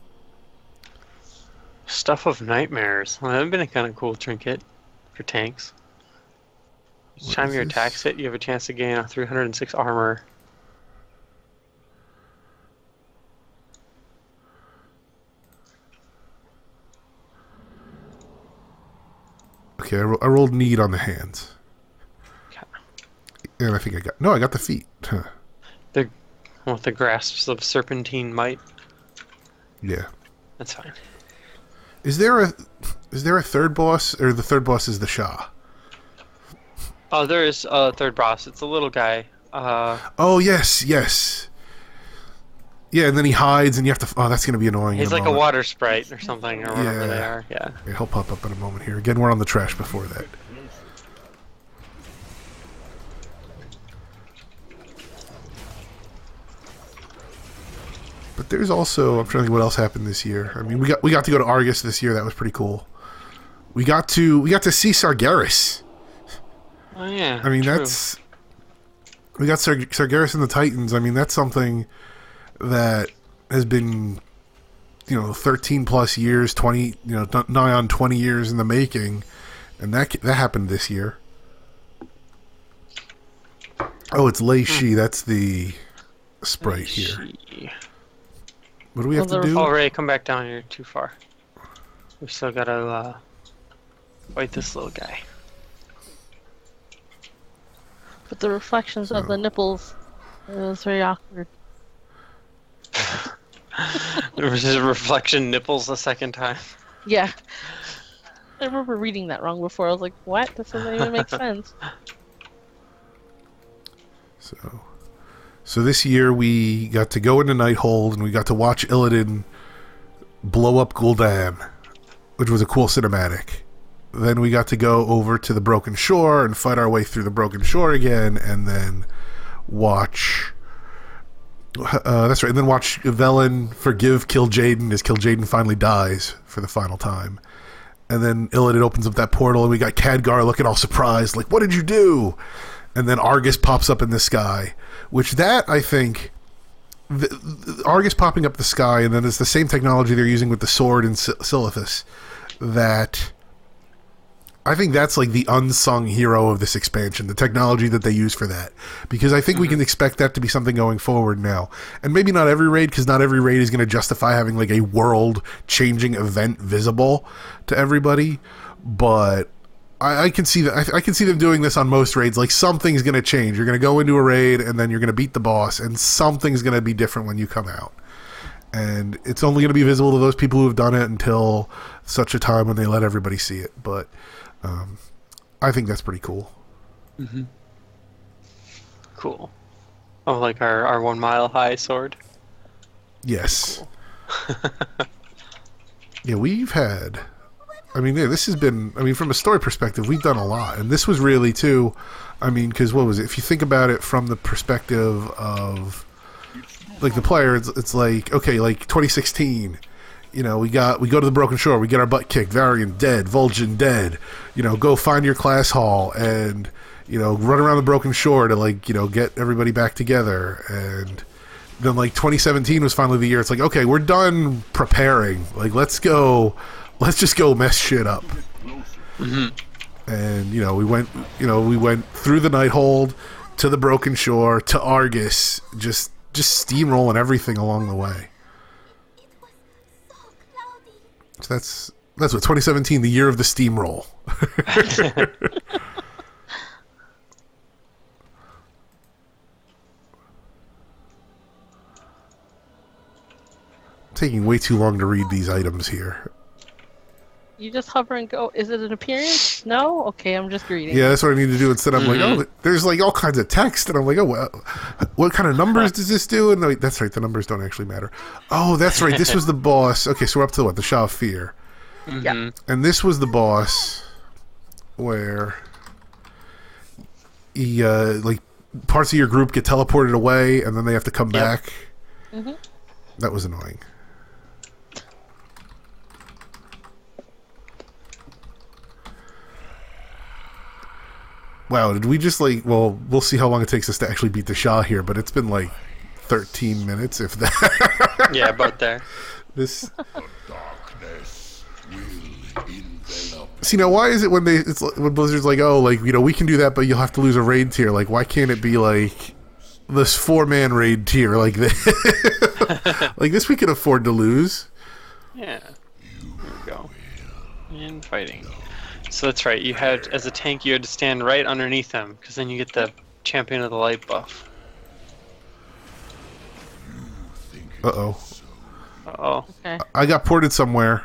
Stuff of nightmares. Well, that would have been a kind of cool trinket for tanks. Each What time is your this? attacks hit, you have a chance to gain a three hundred six armor. Okay, I, ro- I rolled need on the hands. Okay. And I think I got... No, I got the feet. Huh. The with the grasps of serpentine might. Yeah. That's fine. Is there a... Is there a third boss? Or the third boss is the Shah? Oh, there is a third boss. It's a little guy. Uh, Oh, yes, yes. Yeah, and then he hides and you have to... Oh, that's going to be annoying. he's in a like a moment. water sprite or something, or whatever Yeah. they are. Yeah. Yeah, he'll pop up in a moment here. Again, we're on the trash before that. But there's also... I'm trying to think what else happened this year. I mean, we got we got to go to Argus this year. That was pretty cool. We got to we got to see Sargeras. Oh yeah. I mean, true. that's... We got Sar- Sargeras and the Titans. I mean, that's something that has been, you know, thirteen plus years, twenty, you know, n- nigh on twenty years in the making, and that that happened this year. Oh, it's Lei Shi. That's the sprite here. She- What do we have Well, to there- do? Oh, Ray, come back down. You're too far. We still gotta uh, fight this little guy. But the reflections of the nipples, it was very awkward. There was his reflection nipples the second time. Yeah. I remember reading that wrong before. I was like, what? This doesn't even make sense. So, so this year we got to go into Nighthold and we got to watch Illidan blow up Gul'dan, which was a cool cinematic. Then we got to go over to the Broken Shore and fight our way through the Broken Shore again, and then watch. Uh, that's right. And then watch Velen forgive Kil'jaeden as Kil'jaeden finally dies for the final time. And then Illidan opens up that portal, and we got Khadgar looking all surprised, like, "What did you do?" And then Argus pops up in the sky, which that I think. The, the Argus popping up the sky, and then it's the same technology they're using with the sword in Sil- Silithus that I think that's like the unsung hero of this expansion, the technology that they use for that. Because I think mm-hmm. we can expect that to be something going forward now. And maybe not every raid, because not every raid is going to justify having like a world-changing event visible to everybody. But I, I can see that. I, I can see them doing this on most raids. Like something's going to change. You're going to go into a raid, and then you're going to beat the boss, and something's going to be different when you come out. And it's only going to be visible to those people who have done it until such a time when they let everybody see it. But um, I think that's pretty cool. Mm-hmm. Cool. Oh, like our, our one mile high sword? Yes. Cool. Yeah, we've had... I mean, yeah, this has been... I mean, from a story perspective, we've done a lot. And this was really, too... I mean, because what was it? If you think about it from the perspective of... Like, the player, it's, it's like, okay, like, twenty sixteen... You know, we got we go to the Broken Shore, we get our butt kicked, Varian dead, Vulcan dead. You know, go find your class hall and, you know, run around the Broken Shore to, like, you know, get everybody back together. And then, like, twenty seventeen was finally the year. It's like, okay, we're done preparing. Like, let's go, let's just go mess shit up. Mm-hmm. And, you know, we went, you know, we went through the Nighthold to the Broken Shore to Argus, just just steamrolling everything along the way. So that's that's what twenty seventeen, the year of the steamroll. Taking way too long to read these items here. You just hover and go. Is it an appearance? No? Okay, I'm just reading. Yeah, that's what I need to do. Instead, I'm mm-hmm. like, oh, there's like all kinds of text, and I'm like, oh, well, what kind of numbers does this do? And no, that's right, the numbers don't actually matter. Oh, that's right, this was the boss. Okay, so we're up to what? The Shah of Fear. Mm-hmm. Yeah. And this was the boss where he, uh, like, parts of your group get teleported away, and then they have to come yep. back. Mm-hmm. That was annoying. Wow, did we just like, well, we'll see how long it takes us to actually beat the Shah here, but it's been like thirteen minutes, if that. Yeah, about there. This. The darkness will envelop. See, now why is it when they, it's when Blizzard's like, oh, like, you know, we can do that, but you'll have to lose a raid tier. Like, why can't it be like this four-man raid tier like this? Like, this we can afford to lose. Yeah. There we go. And fighting. So that's right, you had, as a tank, you had to stand right underneath him, because then you get the Champion of the Light buff. Uh-oh. Uh-oh. Okay. I got ported somewhere.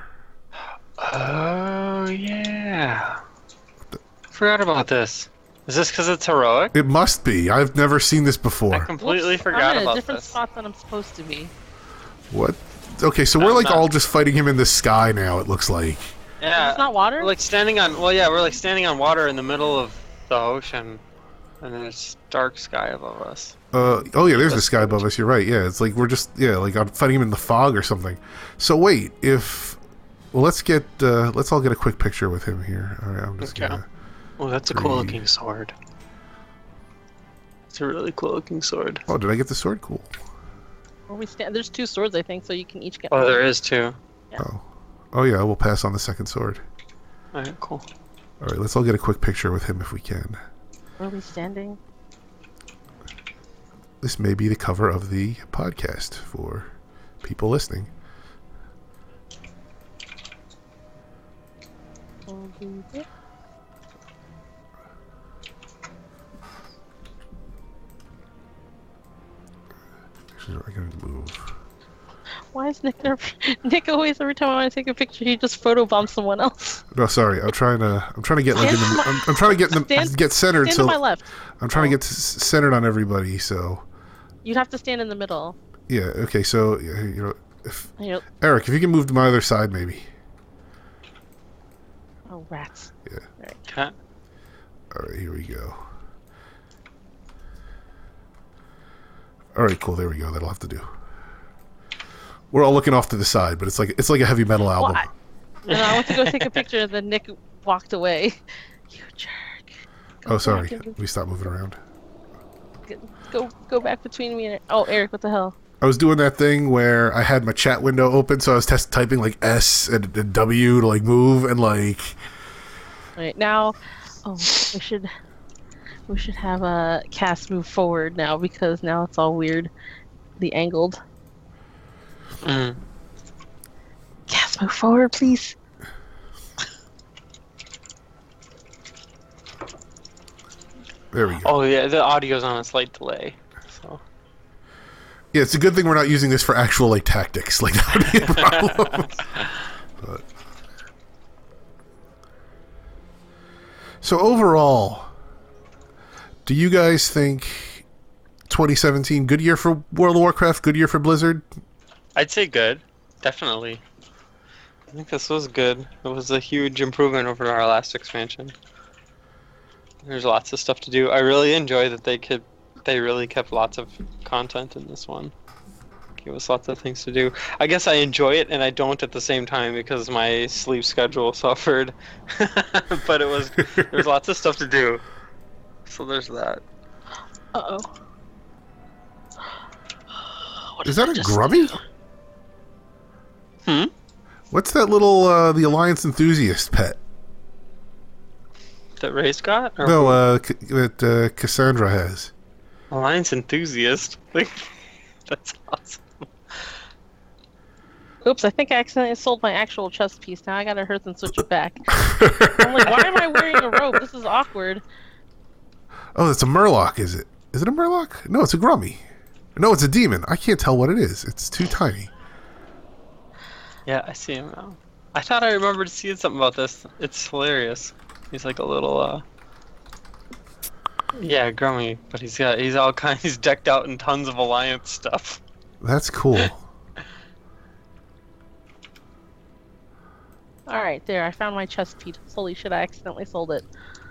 Oh, yeah. Forgot about this. Is this because it's heroic? It must be. I've never seen this before. I completely Whoops, forgot I'm in a about different this. spot than I'm supposed to be. What? Okay, so we're I'm like not- all just fighting him in the sky now, it looks like. Yeah. It's not water? We're like standing on, well, yeah, we're like standing on water in the middle of the ocean, and then it's dark sky above us. Uh, oh yeah, there's the sky above us, you're right. Yeah, it's like we're just, yeah, like I'm fighting him in the fog or something. So wait, if, well, let's get, uh, let's all get a quick picture with him here. All right, I'm just Okay. gonna. Oh, that's a Three. cool looking sword. It's a really cool looking sword. Oh, did I get the sword? Cool. Where we stand? There's two swords, I think, so you can each get. Oh, one. there is too. Yeah. Oh. Oh yeah, we'll pass on the second sword. Alright, cool. All right, let's all get a quick picture with him if we can. Where are we standing? This may be the cover of the podcast for people listening. We'll do this. Actually, I gotta move. Why is Nick never, Nick always every time I want to take a picture he just photobomb someone else? No, sorry. I'm trying to. I'm trying to get like in the. I'm, I'm trying to get in the, Stand- get centered. Stand so to my left. I'm trying Oh. to get s- centered on everybody. So You'd have to stand in the middle. yeah. Okay. So yeah, you know, if You know, Eric, if you can move to my other side, maybe. oh rats. Yeah. Okay. All right. Here we go. All right. Cool. There we go. That'll have to do. We're all looking off to the side, but it's like it's like a heavy metal album. Well, I, and I went to go take a picture, and then Nick walked away. You jerk. Go Oh, sorry. back and- We stopped moving around. Go go back between me and oh Eric, what the hell? I was doing that thing where I had my chat window open, so I was test typing like S and, and W to like move, and like Right now, oh, we should we should have a cast move forward now because now it's all weird, the angled. Mm. Cast move forward, please. There we go. Oh yeah, the audio's on a slight delay. So Yeah, it's a good thing we're not using this for actual like tactics. Like that would be a problem. But. So overall, do you guys think twenty seventeen good year for World of Warcraft? Good year for Blizzard? I'd say good, definitely. I think this was good. It was a huge improvement over our last expansion. There's lots of stuff to do. I really enjoy that they could, they really kept lots of content in this one. Gave us lots of things to do. I guess I enjoy it and I don't at the same time because my sleep schedule suffered. But it was, there's lots of stuff to do. So there's that. Uh oh. Is that a grubby? Hmm? What's that little uh, the Alliance enthusiast pet? That Ray's got? Or No, uh, C- that uh, Cassandra has. Alliance enthusiast. Like, that's awesome. Oops, I think I accidentally sold my actual chest piece. Now I gotta hurt and switch it back. I'm like, why am I wearing a robe? This is awkward. Oh, it's a Murloc, is it? Is it a Murloc? No, it's a Grummy. No, it's a demon. I can't tell what it is. It's too tiny. Yeah, I see him now. I thought I remembered seeing something about this. It's hilarious. He's like a little, uh... yeah, Grummy, but he's got, he's all kind, he's decked out in tons of Alliance stuff. That's cool. Alright, there, I found my chest piece. Holy shit, I accidentally sold it.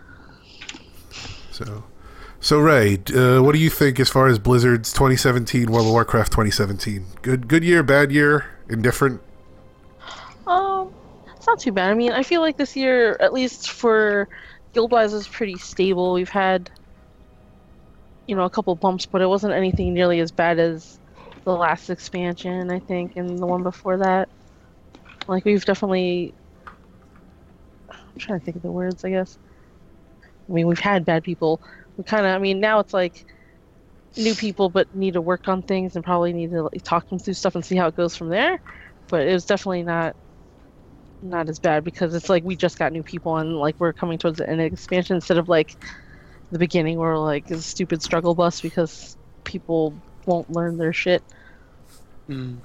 So, so Ray, uh, what do you think as far as Blizzard's twenty seventeen World of Warcraft twenty seventeen? Good, good year, bad year, indifferent? Um, it's not too bad. I mean, I feel like this year, at least for guild-wise, is pretty stable. We've had, you know, a couple bumps, but it wasn't anything nearly as bad as the last expansion, I think, and the one before that. Like, we've definitely... I'm trying to think of the words, I guess. I mean, we've had bad people. We kind of, I mean, now it's like new people, but need to work on things and probably need to like, talk them through stuff and see how it goes from there. But it was definitely not not as bad because it's like we just got new people and like we're coming towards the end of the expansion instead of like the beginning where like it's a stupid struggle bus because people won't learn their shit. Mm.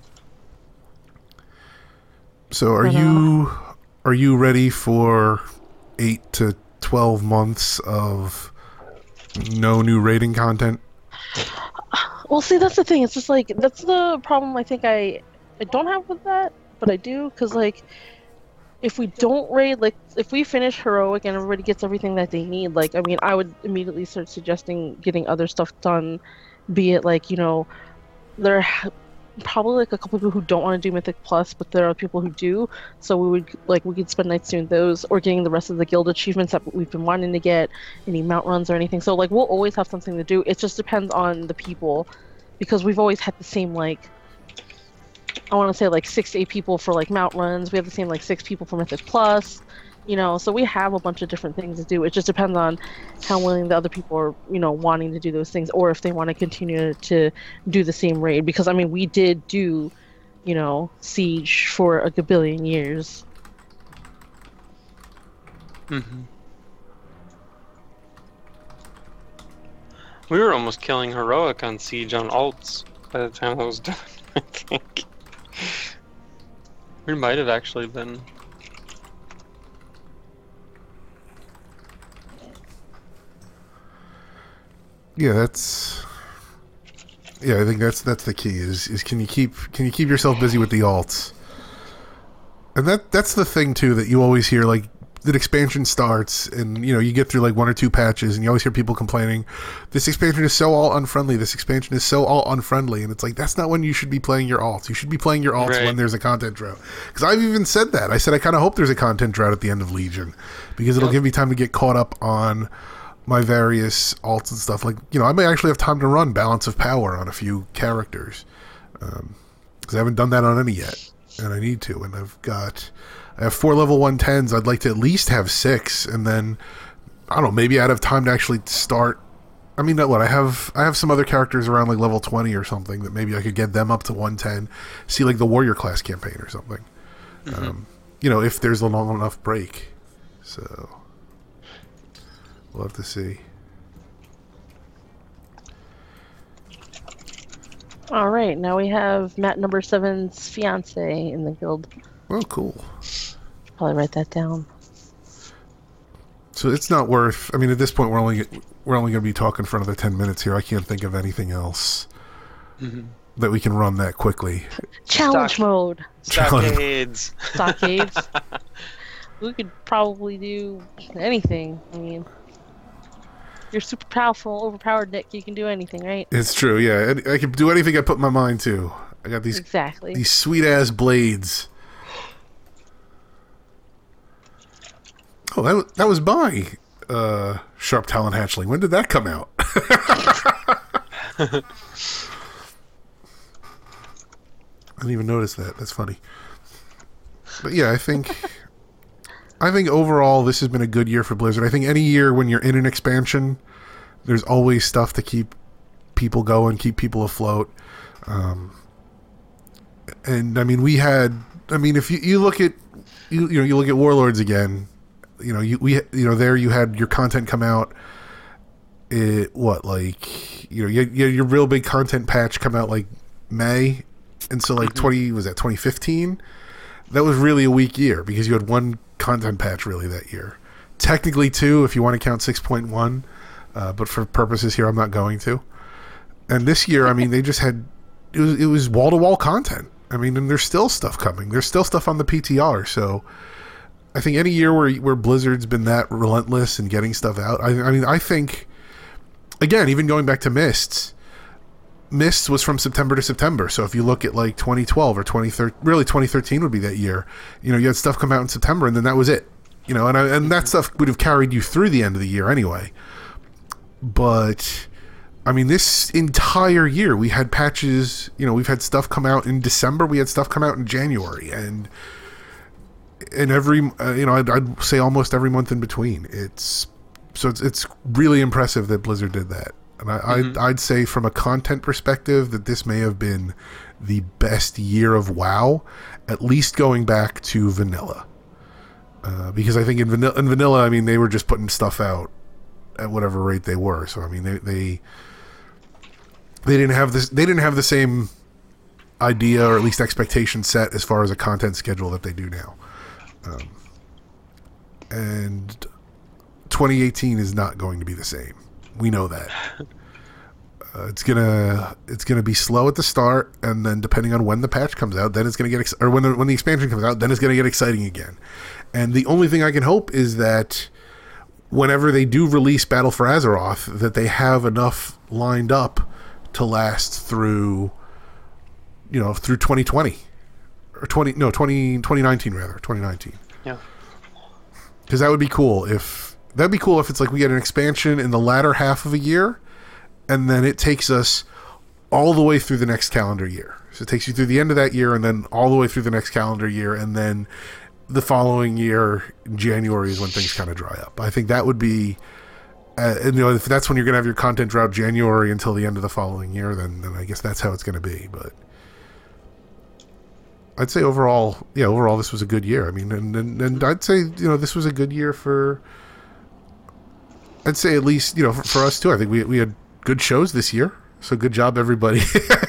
So, are But, uh, you are you ready for eight to twelve months of no new raiding content? Well, see, that's the thing. It's just like that's the problem. I think I I don't have with that, but I do because like if we don't raid, like if we finish heroic and everybody gets everything that they need, like I mean, I would immediately start suggesting getting other stuff done. Be it like you know, there are probably like a couple people who don't want to do Mythic Plus, but there are people who do. So we would like we could spend nights doing those or getting the rest of the guild achievements that we've been wanting to get, any mount runs or anything. So like we'll always have something to do. It just depends on the people, because we've always had the same like I want to say like six to eight people for like mount runs. We have the same like six people for Mythic Plus, you know. So we have a bunch of different things to do. It just depends on how willing the other people are, you know, wanting to do those things, or if they want to continue to do the same raid. Because I mean, we did do, you know, Siege for a gabillion years. Mm-hmm. We were almost killing heroic on Siege on alts by the time I was done, I think. We might have actually been. Yeah, that's. Yeah, I think that's that's the key. Is is can you keep can you keep yourself busy with the alts? And that that's the thing too that you always hear, like that expansion starts and you know you get through like one or two patches and you always hear people complaining, this expansion is so all unfriendly. This expansion is so all unfriendly, and it's like that's not when you should be playing your alts. You should be playing your alts Right. when there's a content drought. Because I've even said that. I said I kind of hope there's a content drought at the end of Legion, because it'll Yep. give me time to get caught up on my various alts and stuff. Like, you know, I may actually have time to run Balance of Power on a few characters, because I haven't done that on any yet, and I need to. And I've got, I have four level one tens. I'd like to at least have six, and then I don't know. Maybe I'd have time to actually start. I mean, what I have, I have some other characters around like level twenty or something that maybe I could get them up to one ten. See like the warrior class campaign or something. Mm-hmm. Um, you know, if there's a long enough break. So we'll have to see. All right, now we have Matt number seven's fiance in the guild. Oh, cool. Probably write that down. So it's not worth. I mean, at this point, we're only we're only going to be talking for another ten minutes here. I can't think of anything else mm-hmm. that we can run that quickly. Challenge Stock- mode. Stockades. Stockades. We could probably do anything. I mean, you're super powerful, overpowered, Nick. You can do anything, right? It's true. Yeah, I, I can do anything I put my mind to. I got these exactly these sweet ass blades. Oh, that, that was by uh, Sharp Talon Hatchling. When did that come out? I didn't even notice that. That's funny. But yeah, I think I think overall this has been a good year for Blizzard. I think any year when you're in an expansion, there's always stuff to keep people going, keep people afloat. Um, and I mean, we had. I mean, if you, you look at you you know you look at Warlords again. You know, you we you know there you had your content come out. It what like you know you had, you had your real big content patch come out like May, and so like mm-hmm. twenty was that twenty fifteen. That was really a weak year because you had one content patch really that year. Technically two if you want to count six point one, uh, but for purposes here I'm not going to. And this year, I mean, they just had it was it was wall to wall content. I mean, and there's still stuff coming. There's still stuff on the P T R. So I think any year where where Blizzard's been that relentless in getting stuff out, I, I mean, I think, again, even going back to Mists, Mists was from September to September. So if you look at like twenty twelve or twenty thirteen, really twenty thirteen would be that year. You know, you had stuff come out in September, and then that was it. You know, and I, and that stuff would have carried you through the end of the year anyway. But I mean, this entire year we had patches. You know, we've had stuff come out in December. We had stuff come out in January, and. And every, uh, you know, I'd, I'd say almost every month in between. It's so it's it's really impressive that Blizzard did that. And I, mm-hmm. I'd, I'd say from a content perspective that this may have been the best year of WoW, at least going back to vanilla. Uh, because I think in vanilla, in vanilla, I mean, they were just putting stuff out at whatever rate they were. So I mean, they they they didn't have this. They didn't have the same idea or at least expectation set as far as a content schedule that they do now. Um, and twenty eighteen is not going to be the same. We know that. Uh, it's gonna it's gonna be slow at the start, and then depending on when the patch comes out, then it's gonna get ex- or when the when the expansion comes out, then it's gonna get exciting again. And the only thing I can hope is that whenever they do release Battle for Azeroth, that they have enough lined up to last through, you know, through twenty twenty. Or twenty no twenty twenty nineteen rather twenty nineteen. Yeah. Because that would be cool if that'd be cool if it's like we get an expansion in the latter half of a year, and then it takes us all the way through the next calendar year. So it takes you through the end of that year, and then all the way through the next calendar year, and then the following year, January is when things kind of dry up. I think that would be, uh, and, you know, if that's when you're going to have your content drought January until the end of the following year, then then I guess that's how it's going to be. But I'd say overall, yeah, overall this was a good year. I mean, and, and and I'd say, you know, this was a good year for, I'd say at least, you know, for, for us too. I think we we had good shows this year, so good job everybody.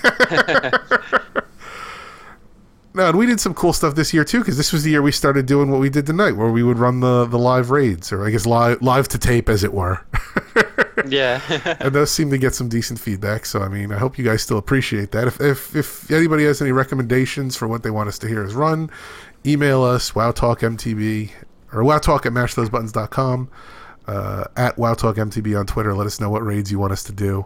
No, and we did some cool stuff this year too, because this was the year we started doing what we did tonight, where we would run the, the live raids, or I guess live live to tape, as it were. Yeah. And those seem to get some decent feedback. So I mean, I hope you guys still appreciate that. If if if anybody has any recommendations for what they want us to hear us run, email us wowtalkmtb or wowtalk at mash those buttons dot com, uh, at wowtalkmtb on Twitter. Let us know what raids you want us to do.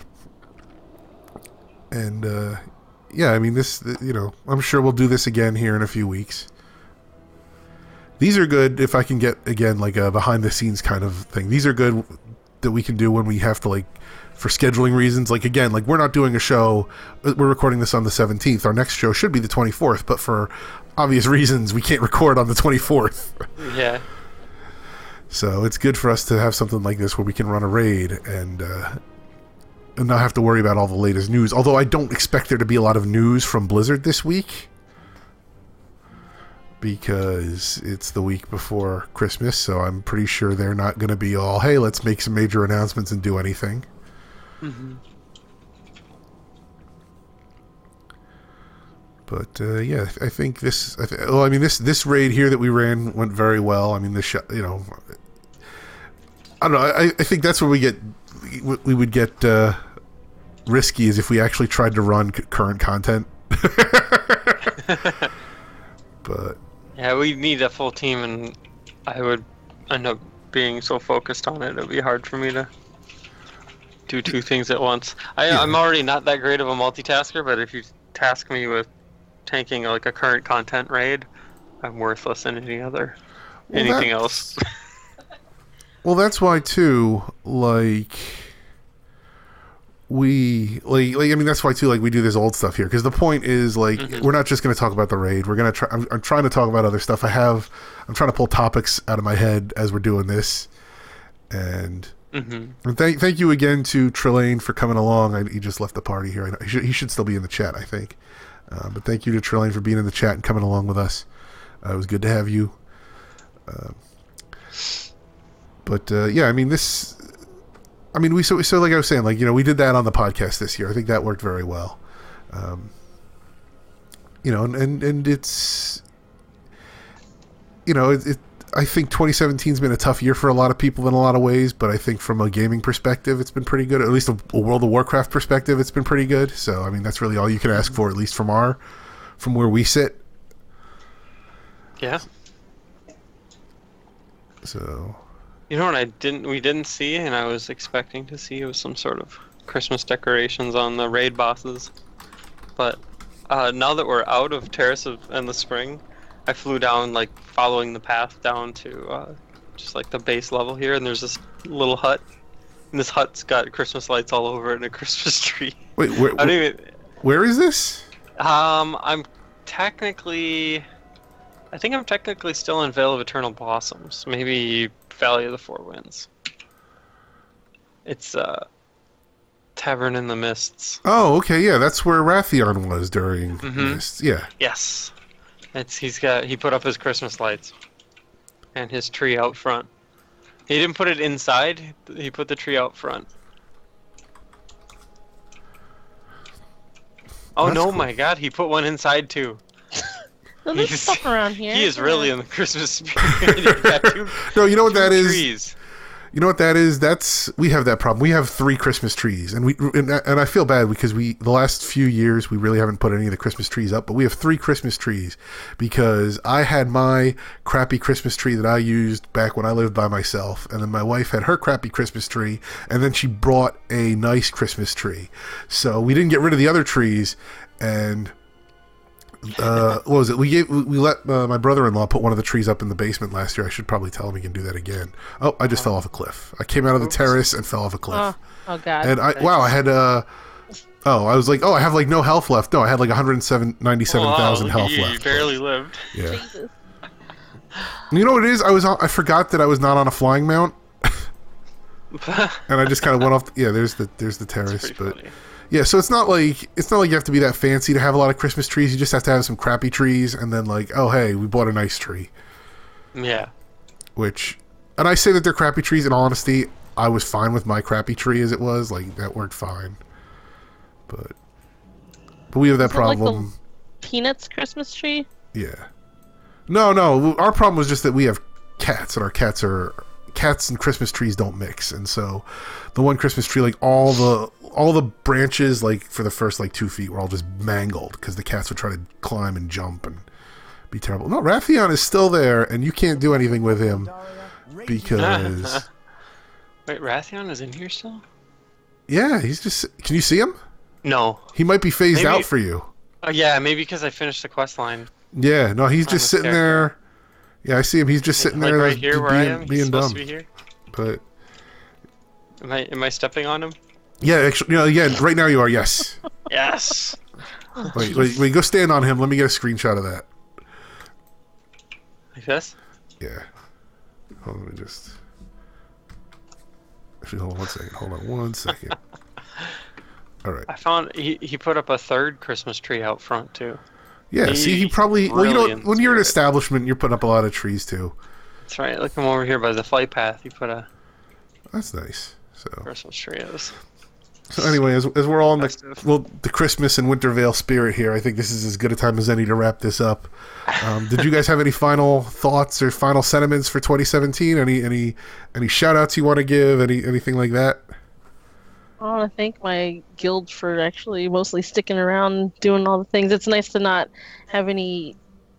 And uh, yeah, I mean, this, you know, I'm sure we'll do this again here in a few weeks. These are good if I can get, again, like a behind the scenes kind of thing. These are good that we can do when we have to, like, for scheduling reasons. Like, again, like, we're not doing a show. We're recording this on the seventeenth. Our next show should be the twenty-fourth, but for obvious reasons, we can't record on the twenty-fourth. Yeah. So it's good for us to have something like this where we can run a raid and uh, and not have to worry about all the latest news. Although I don't expect there to be a lot of news from Blizzard this week, because it's the week before Christmas, so I'm pretty sure they're not going to be all, hey, let's make some major announcements and do anything. Mm-hmm. But uh, yeah, I think this. I th- well, I mean, this this raid here that we ran went very well. I mean, this sh- you know, I don't know. I, I think that's where we get we would get uh, risky is if we actually tried to run c- current content. But Yeah, we need a full team, and I would end up being so focused on it, it'd be hard for me to do two things at once. I, Yeah. I'm already not that great of a multitasker, but if you task me with tanking like a current content raid, I'm worthless in any other Well, anything that's- else. well, that's why too. Like we like, like I mean, that's why too. Like we do this old stuff here because the point is like Mhm. we're not just going to talk about the raid. We're going to try. I'm, I'm trying to talk about other stuff. I have. I'm trying to pull topics out of my head as we're doing this, and. hmm And thank thank you again to Trillane for coming along. I, he just left the party here. I know, he, should, he should still be in the chat, I think. Uh, but thank you to Trillane for being in the chat and coming along with us. Uh, it was good to have you. Uh, but uh, yeah, I mean this. I mean we so so like I was saying, like you know we did that on the podcast this year. I think that worked very well. Um, you know, and, and and it's you know it. it I think twenty seventeen's been a tough year for a lot of people in a lot of ways, but I think from a gaming perspective, it's been pretty good. Or at least a, a World of Warcraft perspective, it's been pretty good. So, I mean, that's really all you can ask for, at least from our, from where we sit. Yeah. So, You know what I didn't we didn't see and I was expecting to see was some sort of Christmas decorations on the raid bosses. But uh, now that we're out of Terrace of in the Spring, I flew down like following the path down to uh, just like the base level here, and there's this little hut. And this hut's got Christmas lights all over it and a Christmas tree. wait, where, I don't where, even where is this? um I'm technically I think I'm technically still in Vale of Eternal Blossoms. Maybe Valley of the Four Winds. It's uh Tavern in the Mists. Oh, okay, yeah, that's where Rathion was during Mhm. this. Yeah. Yes. It's he's got he put up his Christmas lights and his tree out front. He didn't put it inside, he put the tree out front. Oh That's no, cool. my god, he put one inside too. No, there's He's- stuff around here. He is really in the Christmas spirit. He's got two, No, you know what two that is? trees. You know what that is? That's we have that problem. We have three Christmas trees, and we and, and I feel bad because we the last few years we really haven't put any of the Christmas trees up. But we have three Christmas trees because I had my crappy Christmas tree that I used back when I lived by myself, and then my wife had her crappy Christmas tree, and then she brought a nice Christmas tree. So we didn't get rid of the other trees, and. Uh, what was it? We gave we let uh, my brother-in-law put one of the trees up in the basement last year. I should probably tell him he can do that again. Oh, I just fell off a cliff. I came out of the terrace and fell off a cliff. Oh, oh god. and I wow, I had uh oh, I was like, oh, I have like no health left. No, I had like one hundred ninety-seven thousand Wow, health you, left. You barely lived. Yeah. Jesus. You know what it is? I was on, I forgot that I was not on a flying mount, and I just kind of went off. Yeah, there's the there's the terrace, Pretty but. funny. Yeah, so it's not like it's not like you have to be that fancy to have a lot of Christmas trees. You just have to have some crappy trees, and then like, oh hey, we bought a nice tree. Yeah. Which, and I say that they're crappy trees. In all honesty, I was fine with my crappy tree as it was. Like that worked fine. But, but we have that Is it like problem. Peanuts Christmas tree? Yeah. No, no. Our problem was just that we have cats, and our cats are cats and Christmas trees don't mix, and so the one Christmas tree, like all the all the branches, like for the first like two feet, were all just mangled because the cats would try to climb and jump and be terrible. No, Rathion is still there, and you can't do anything with him because Wait, Rathion is in here still? yeah, he's just. Can you see him? No. He might be phased Maybe- out for you. Oh yeah, maybe because I finished the quest line. Yeah, no, he's On just the sitting there. Yeah, I see him. He's just sitting like there right here being, where I am. He's being supposed dumb. to be here. But Am I am I stepping on him? Yeah, actually, you know, yeah, right now you are. Yes. Yes. Wait, wait, wait, go stand on him. Let me get a screenshot of that. Like this? Yeah. Hold on, let me just. Actually, hold on one second. Hold on one second. All right. I found he, he put up a third Christmas tree out front too. Yeah. He's see, he probably. Well, you know, really what, when you're an into it. establishment, you're putting up a lot of trees too. That's right. Look him over here by the flight path. He put a That's nice. So. Christmas tree. It was So anyway, as, as we're all in the festive. well, the Christmas and Wintervale spirit here, I think this is as good a time as any to wrap this up. Um, did you guys have any final thoughts or final sentiments for twenty seventeen? Any any any shout outs you want to give? Any anything like that? I want to thank my guild for actually mostly sticking around, doing all the things. It's nice to not have any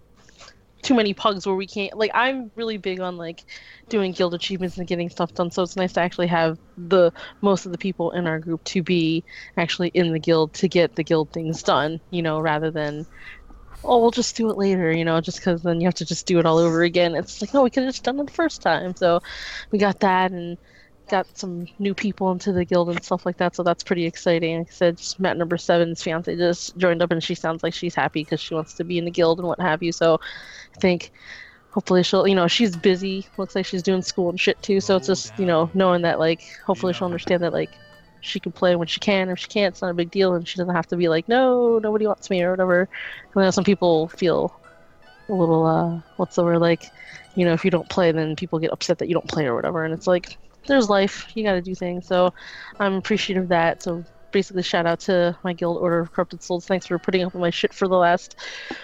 too many pugs where we can't. Like, I'm really big on like doing guild achievements and getting stuff done. So it's nice to actually have the most of the people in our group to be actually in the guild to get the guild things done. You know, rather than oh, we'll just do it later. You know, just because then you have to just do it all over again. It's like no, we could have just done it the first time. So we got that and. Got some new people into the guild and stuff like that, so that's pretty exciting. Like I said, just met number seven's fiance just joined up, and she sounds like she's happy because she wants to be in the guild and what have you. So, I think hopefully she'll, you know, she's busy. Looks like she's doing school and shit too. So it's just, you know, knowing that like hopefully she'll understand that like she can play when she can. If she can't, it's not a big deal, and she doesn't have to be like, no, nobody wants me or whatever. I know some people feel a little, uh, what's the word, like, you know, if you don't play, then people get upset that you don't play or whatever, and it's like. There's life. You got to do things. So I'm appreciative of that. So basically, shout out to my guild, Order of Corrupted Souls. Thanks for putting up with my shit for the last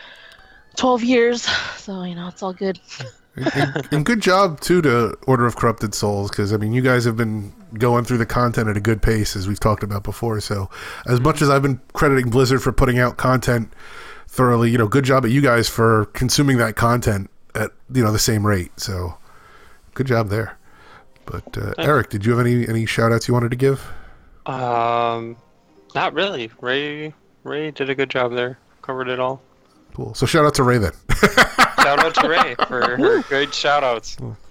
twelve years. So, you know, it's all good. And, and, and good job, too, to Order of Corrupted Souls, because, I mean, you guys have been going through the content at a good pace, as we've talked about before. So as much as I've been crediting Blizzard for putting out content thoroughly, you know, good job at you guys for consuming that content at, you know, the same rate. So good job there. But uh, Eric, did you have any, any shout outs you wanted to give? Um, not really. Ray Ray did a good job there. Covered it all. Cool. So shout out to Ray then. Shout out to Ray for her great shout outs.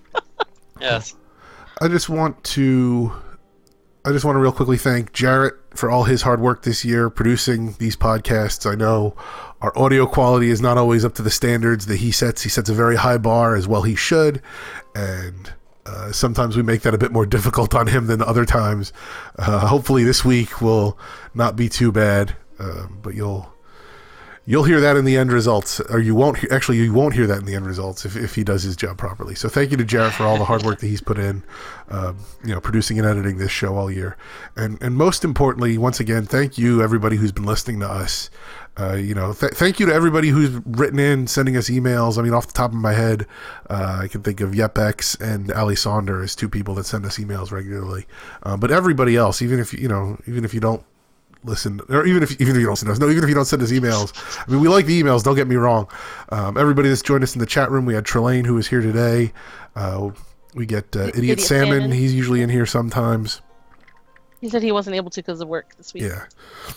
Yes. I just want to I just want to real quickly thank Jarrett for all his hard work this year producing these podcasts. I know our audio quality is not always up to the standards that he sets. He sets a very high bar, as well he should, and Uh, sometimes we make that a bit more difficult on him than other times. Uh, hopefully this week will not be too bad, uh, but you'll you'll hear that in the end results, or you won't. He- actually, you won't hear that in the end results if, if he does his job properly. So thank you to Jarrett for all the hard work that he's put in, um, you know, producing and editing this show all year, and and most importantly, once again, thank you everybody who's been listening to us. Uh, you know, th- thank you to everybody who's written in, sending us emails. I mean, off the top of my head, uh, I can think of Yepex and Ali Saunder as two people that send us emails regularly. Uh, but everybody else, even if you know, even if you don't listen, or even if even if you don't send us, no, even if you don't send us emails. I mean, we like the emails. Don't get me wrong. Um, everybody that's joined us in the chat room, we had Trelane who was here today. Uh, we get uh, Idiot, Idiot Salmon. Salmon. He's usually in here sometimes. He said he wasn't able to because of work this week. Yeah.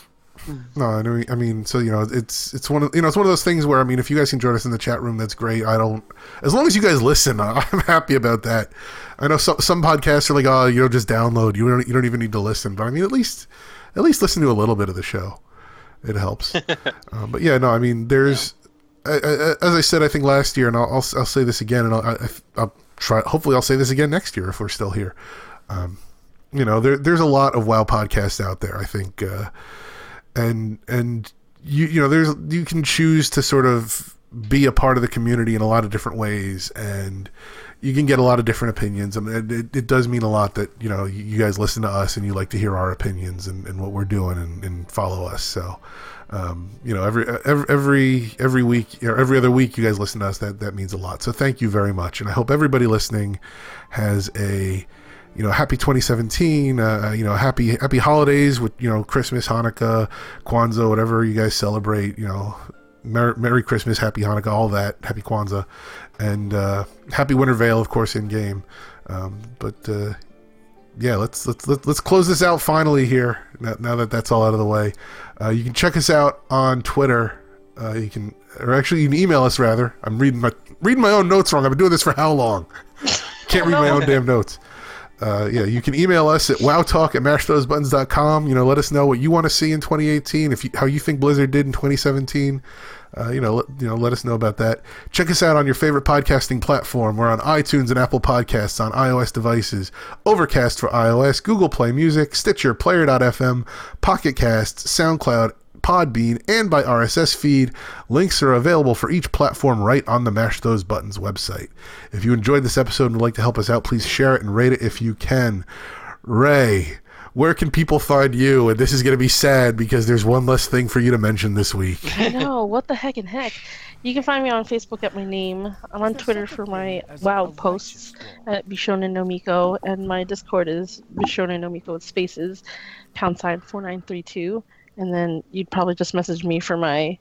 No, I mean, I mean, so you know, it's it's one of you know, it's one of those things where I mean, if you guys can join us in the chat room, that's great. I don't, as long as you guys listen, I'm happy about that. I know some some podcasts are like, oh, you know, just download. You don't you don't even need to listen. But I mean, at least at least listen to a little bit of the show. It helps. um, but yeah, no, I mean, there's I, I, as I said, I think last year, and I'll I'll, I'll say this again, and I'll, I, I'll try. Hopefully, I'll say this again next year if we're still here. Um, you know, there there's a lot of WoW podcasts out there. I think. Uh, And and you you know there's you can choose to sort of be a part of the community in a lot of different ways, and you can get a lot of different opinions. I mean, it, it does mean a lot that you know you guys listen to us and you like to hear our opinions and, and what we're doing and, and follow us. So um, you know every every every every week or every other week you guys listen to us. That that means a lot. So thank you very much, and I hope everybody listening has a you know, happy twenty seventeen, uh, you know, happy, happy holidays with, you know, Christmas, Hanukkah, Kwanzaa, whatever you guys celebrate, you know, Merry, Merry Christmas, Happy Hanukkah, all that, Happy Kwanzaa, and, uh, Happy Wintervale, of course, in game. Um, but, uh, yeah, let's, let's, let's, let's close this out finally here. Now, now that that's all out of the way, uh, you can check us out on Twitter. Uh, you can, or actually you can email us rather. I'm reading my, reading my own notes wrong. I've been doing this for how long? Can't read my own damn notes. Uh, yeah, you can email us at wowtalk at mash those buttons dot com. You know, let us know what you want to see in twenty eighteen, if you, how you think Blizzard did in twenty seventeen. Uh, you know, let, you know, let us know about that. Check us out on your favorite podcasting platform. We're on iTunes and Apple Podcasts on iOS devices, Overcast for iOS, Google Play Music, Stitcher, Player dot f m, Pocket Casts, SoundCloud, Podbean, and by R S S feed. Links are available for each platform right on the Mash Those Buttons website. If you enjoyed this episode and would like to help us out, please share it and rate it if you can. Ray, where can people find you? And this is going to be sad because there's one less thing for you to mention this week. I know, what the heck and heck. You can find me on Facebook at my name. I'm on Twitter for my WoW posts at Bishonen no Miko, and my Discord is Bishonen no Miko with spaces, pound sign four nine three two. And then you'd probably just message me for my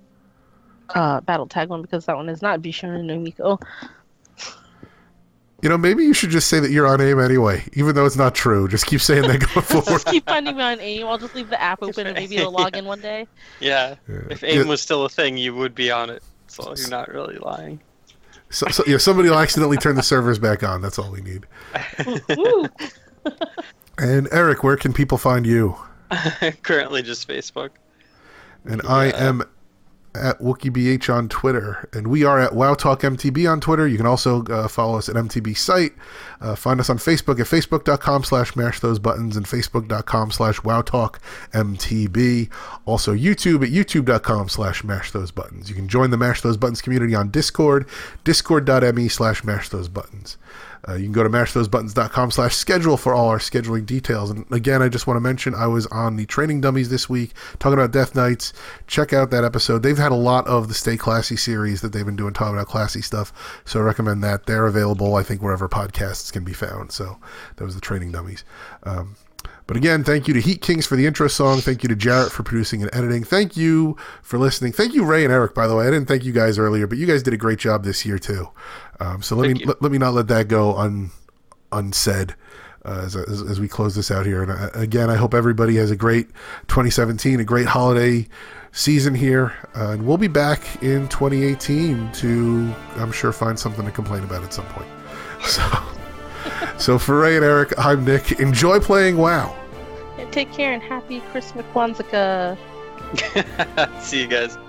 uh, battle tag one, because that one is not Bishonen no Miko. You know, maybe you should just say that you're on AIM anyway, even though it's not true. Just keep saying that going forward. Just keep finding me on AIM. I'll just leave the app open and maybe it'll log in one day. Yeah. Yeah. If AIM Yeah. was still a thing, you would be on it. So you're not really lying. So, so, yeah, somebody will accidentally turn the servers back on. That's all we need. Woo! And Eric, where can people find you? Currently just Facebook. And I am at WookieBH on Twitter. And we are at WowTalkMTB on Twitter. You can also uh, follow us at M T B Site. Uh, find us on Facebook at facebook.com slash mash those buttons and facebook.com slash WowTalkMTB. Also YouTube at youtube.com slash mash those buttons. You can join the Mash Those Buttons community on Discord, discord.me slash mash those buttons. Uh, you can go to mash those buttons dot com slash schedule for all our scheduling details. And again, I just want to mention I was on the Training Dummies this week talking about Death Knights. Check out that episode. They've had a lot of the Stay Classy series that they've been doing, talking about classy stuff. So I recommend that. They're available, I think, wherever podcasts can be found. So that was the Training Dummies. Um, But again, thank you to Heat Kings for the intro song. Thank you to Jarrett for producing and editing. Thank you for listening. Thank you, Ray and Eric, by the way. I didn't thank you guys earlier, but you guys did a great job this year, too. Um, so let Thank me you. let, let me not let that go un, unsaid uh, as, as, as we close this out here. And uh, again, I hope everybody has a great twenty seventeen, a great holiday season here. Uh, and we'll be back in twenty eighteen to, I'm sure, find something to complain about at some point. So, so for Ray and Eric, I'm Nick. Enjoy playing WoW. And take care and happy Christmas Kwanzaa. See you guys.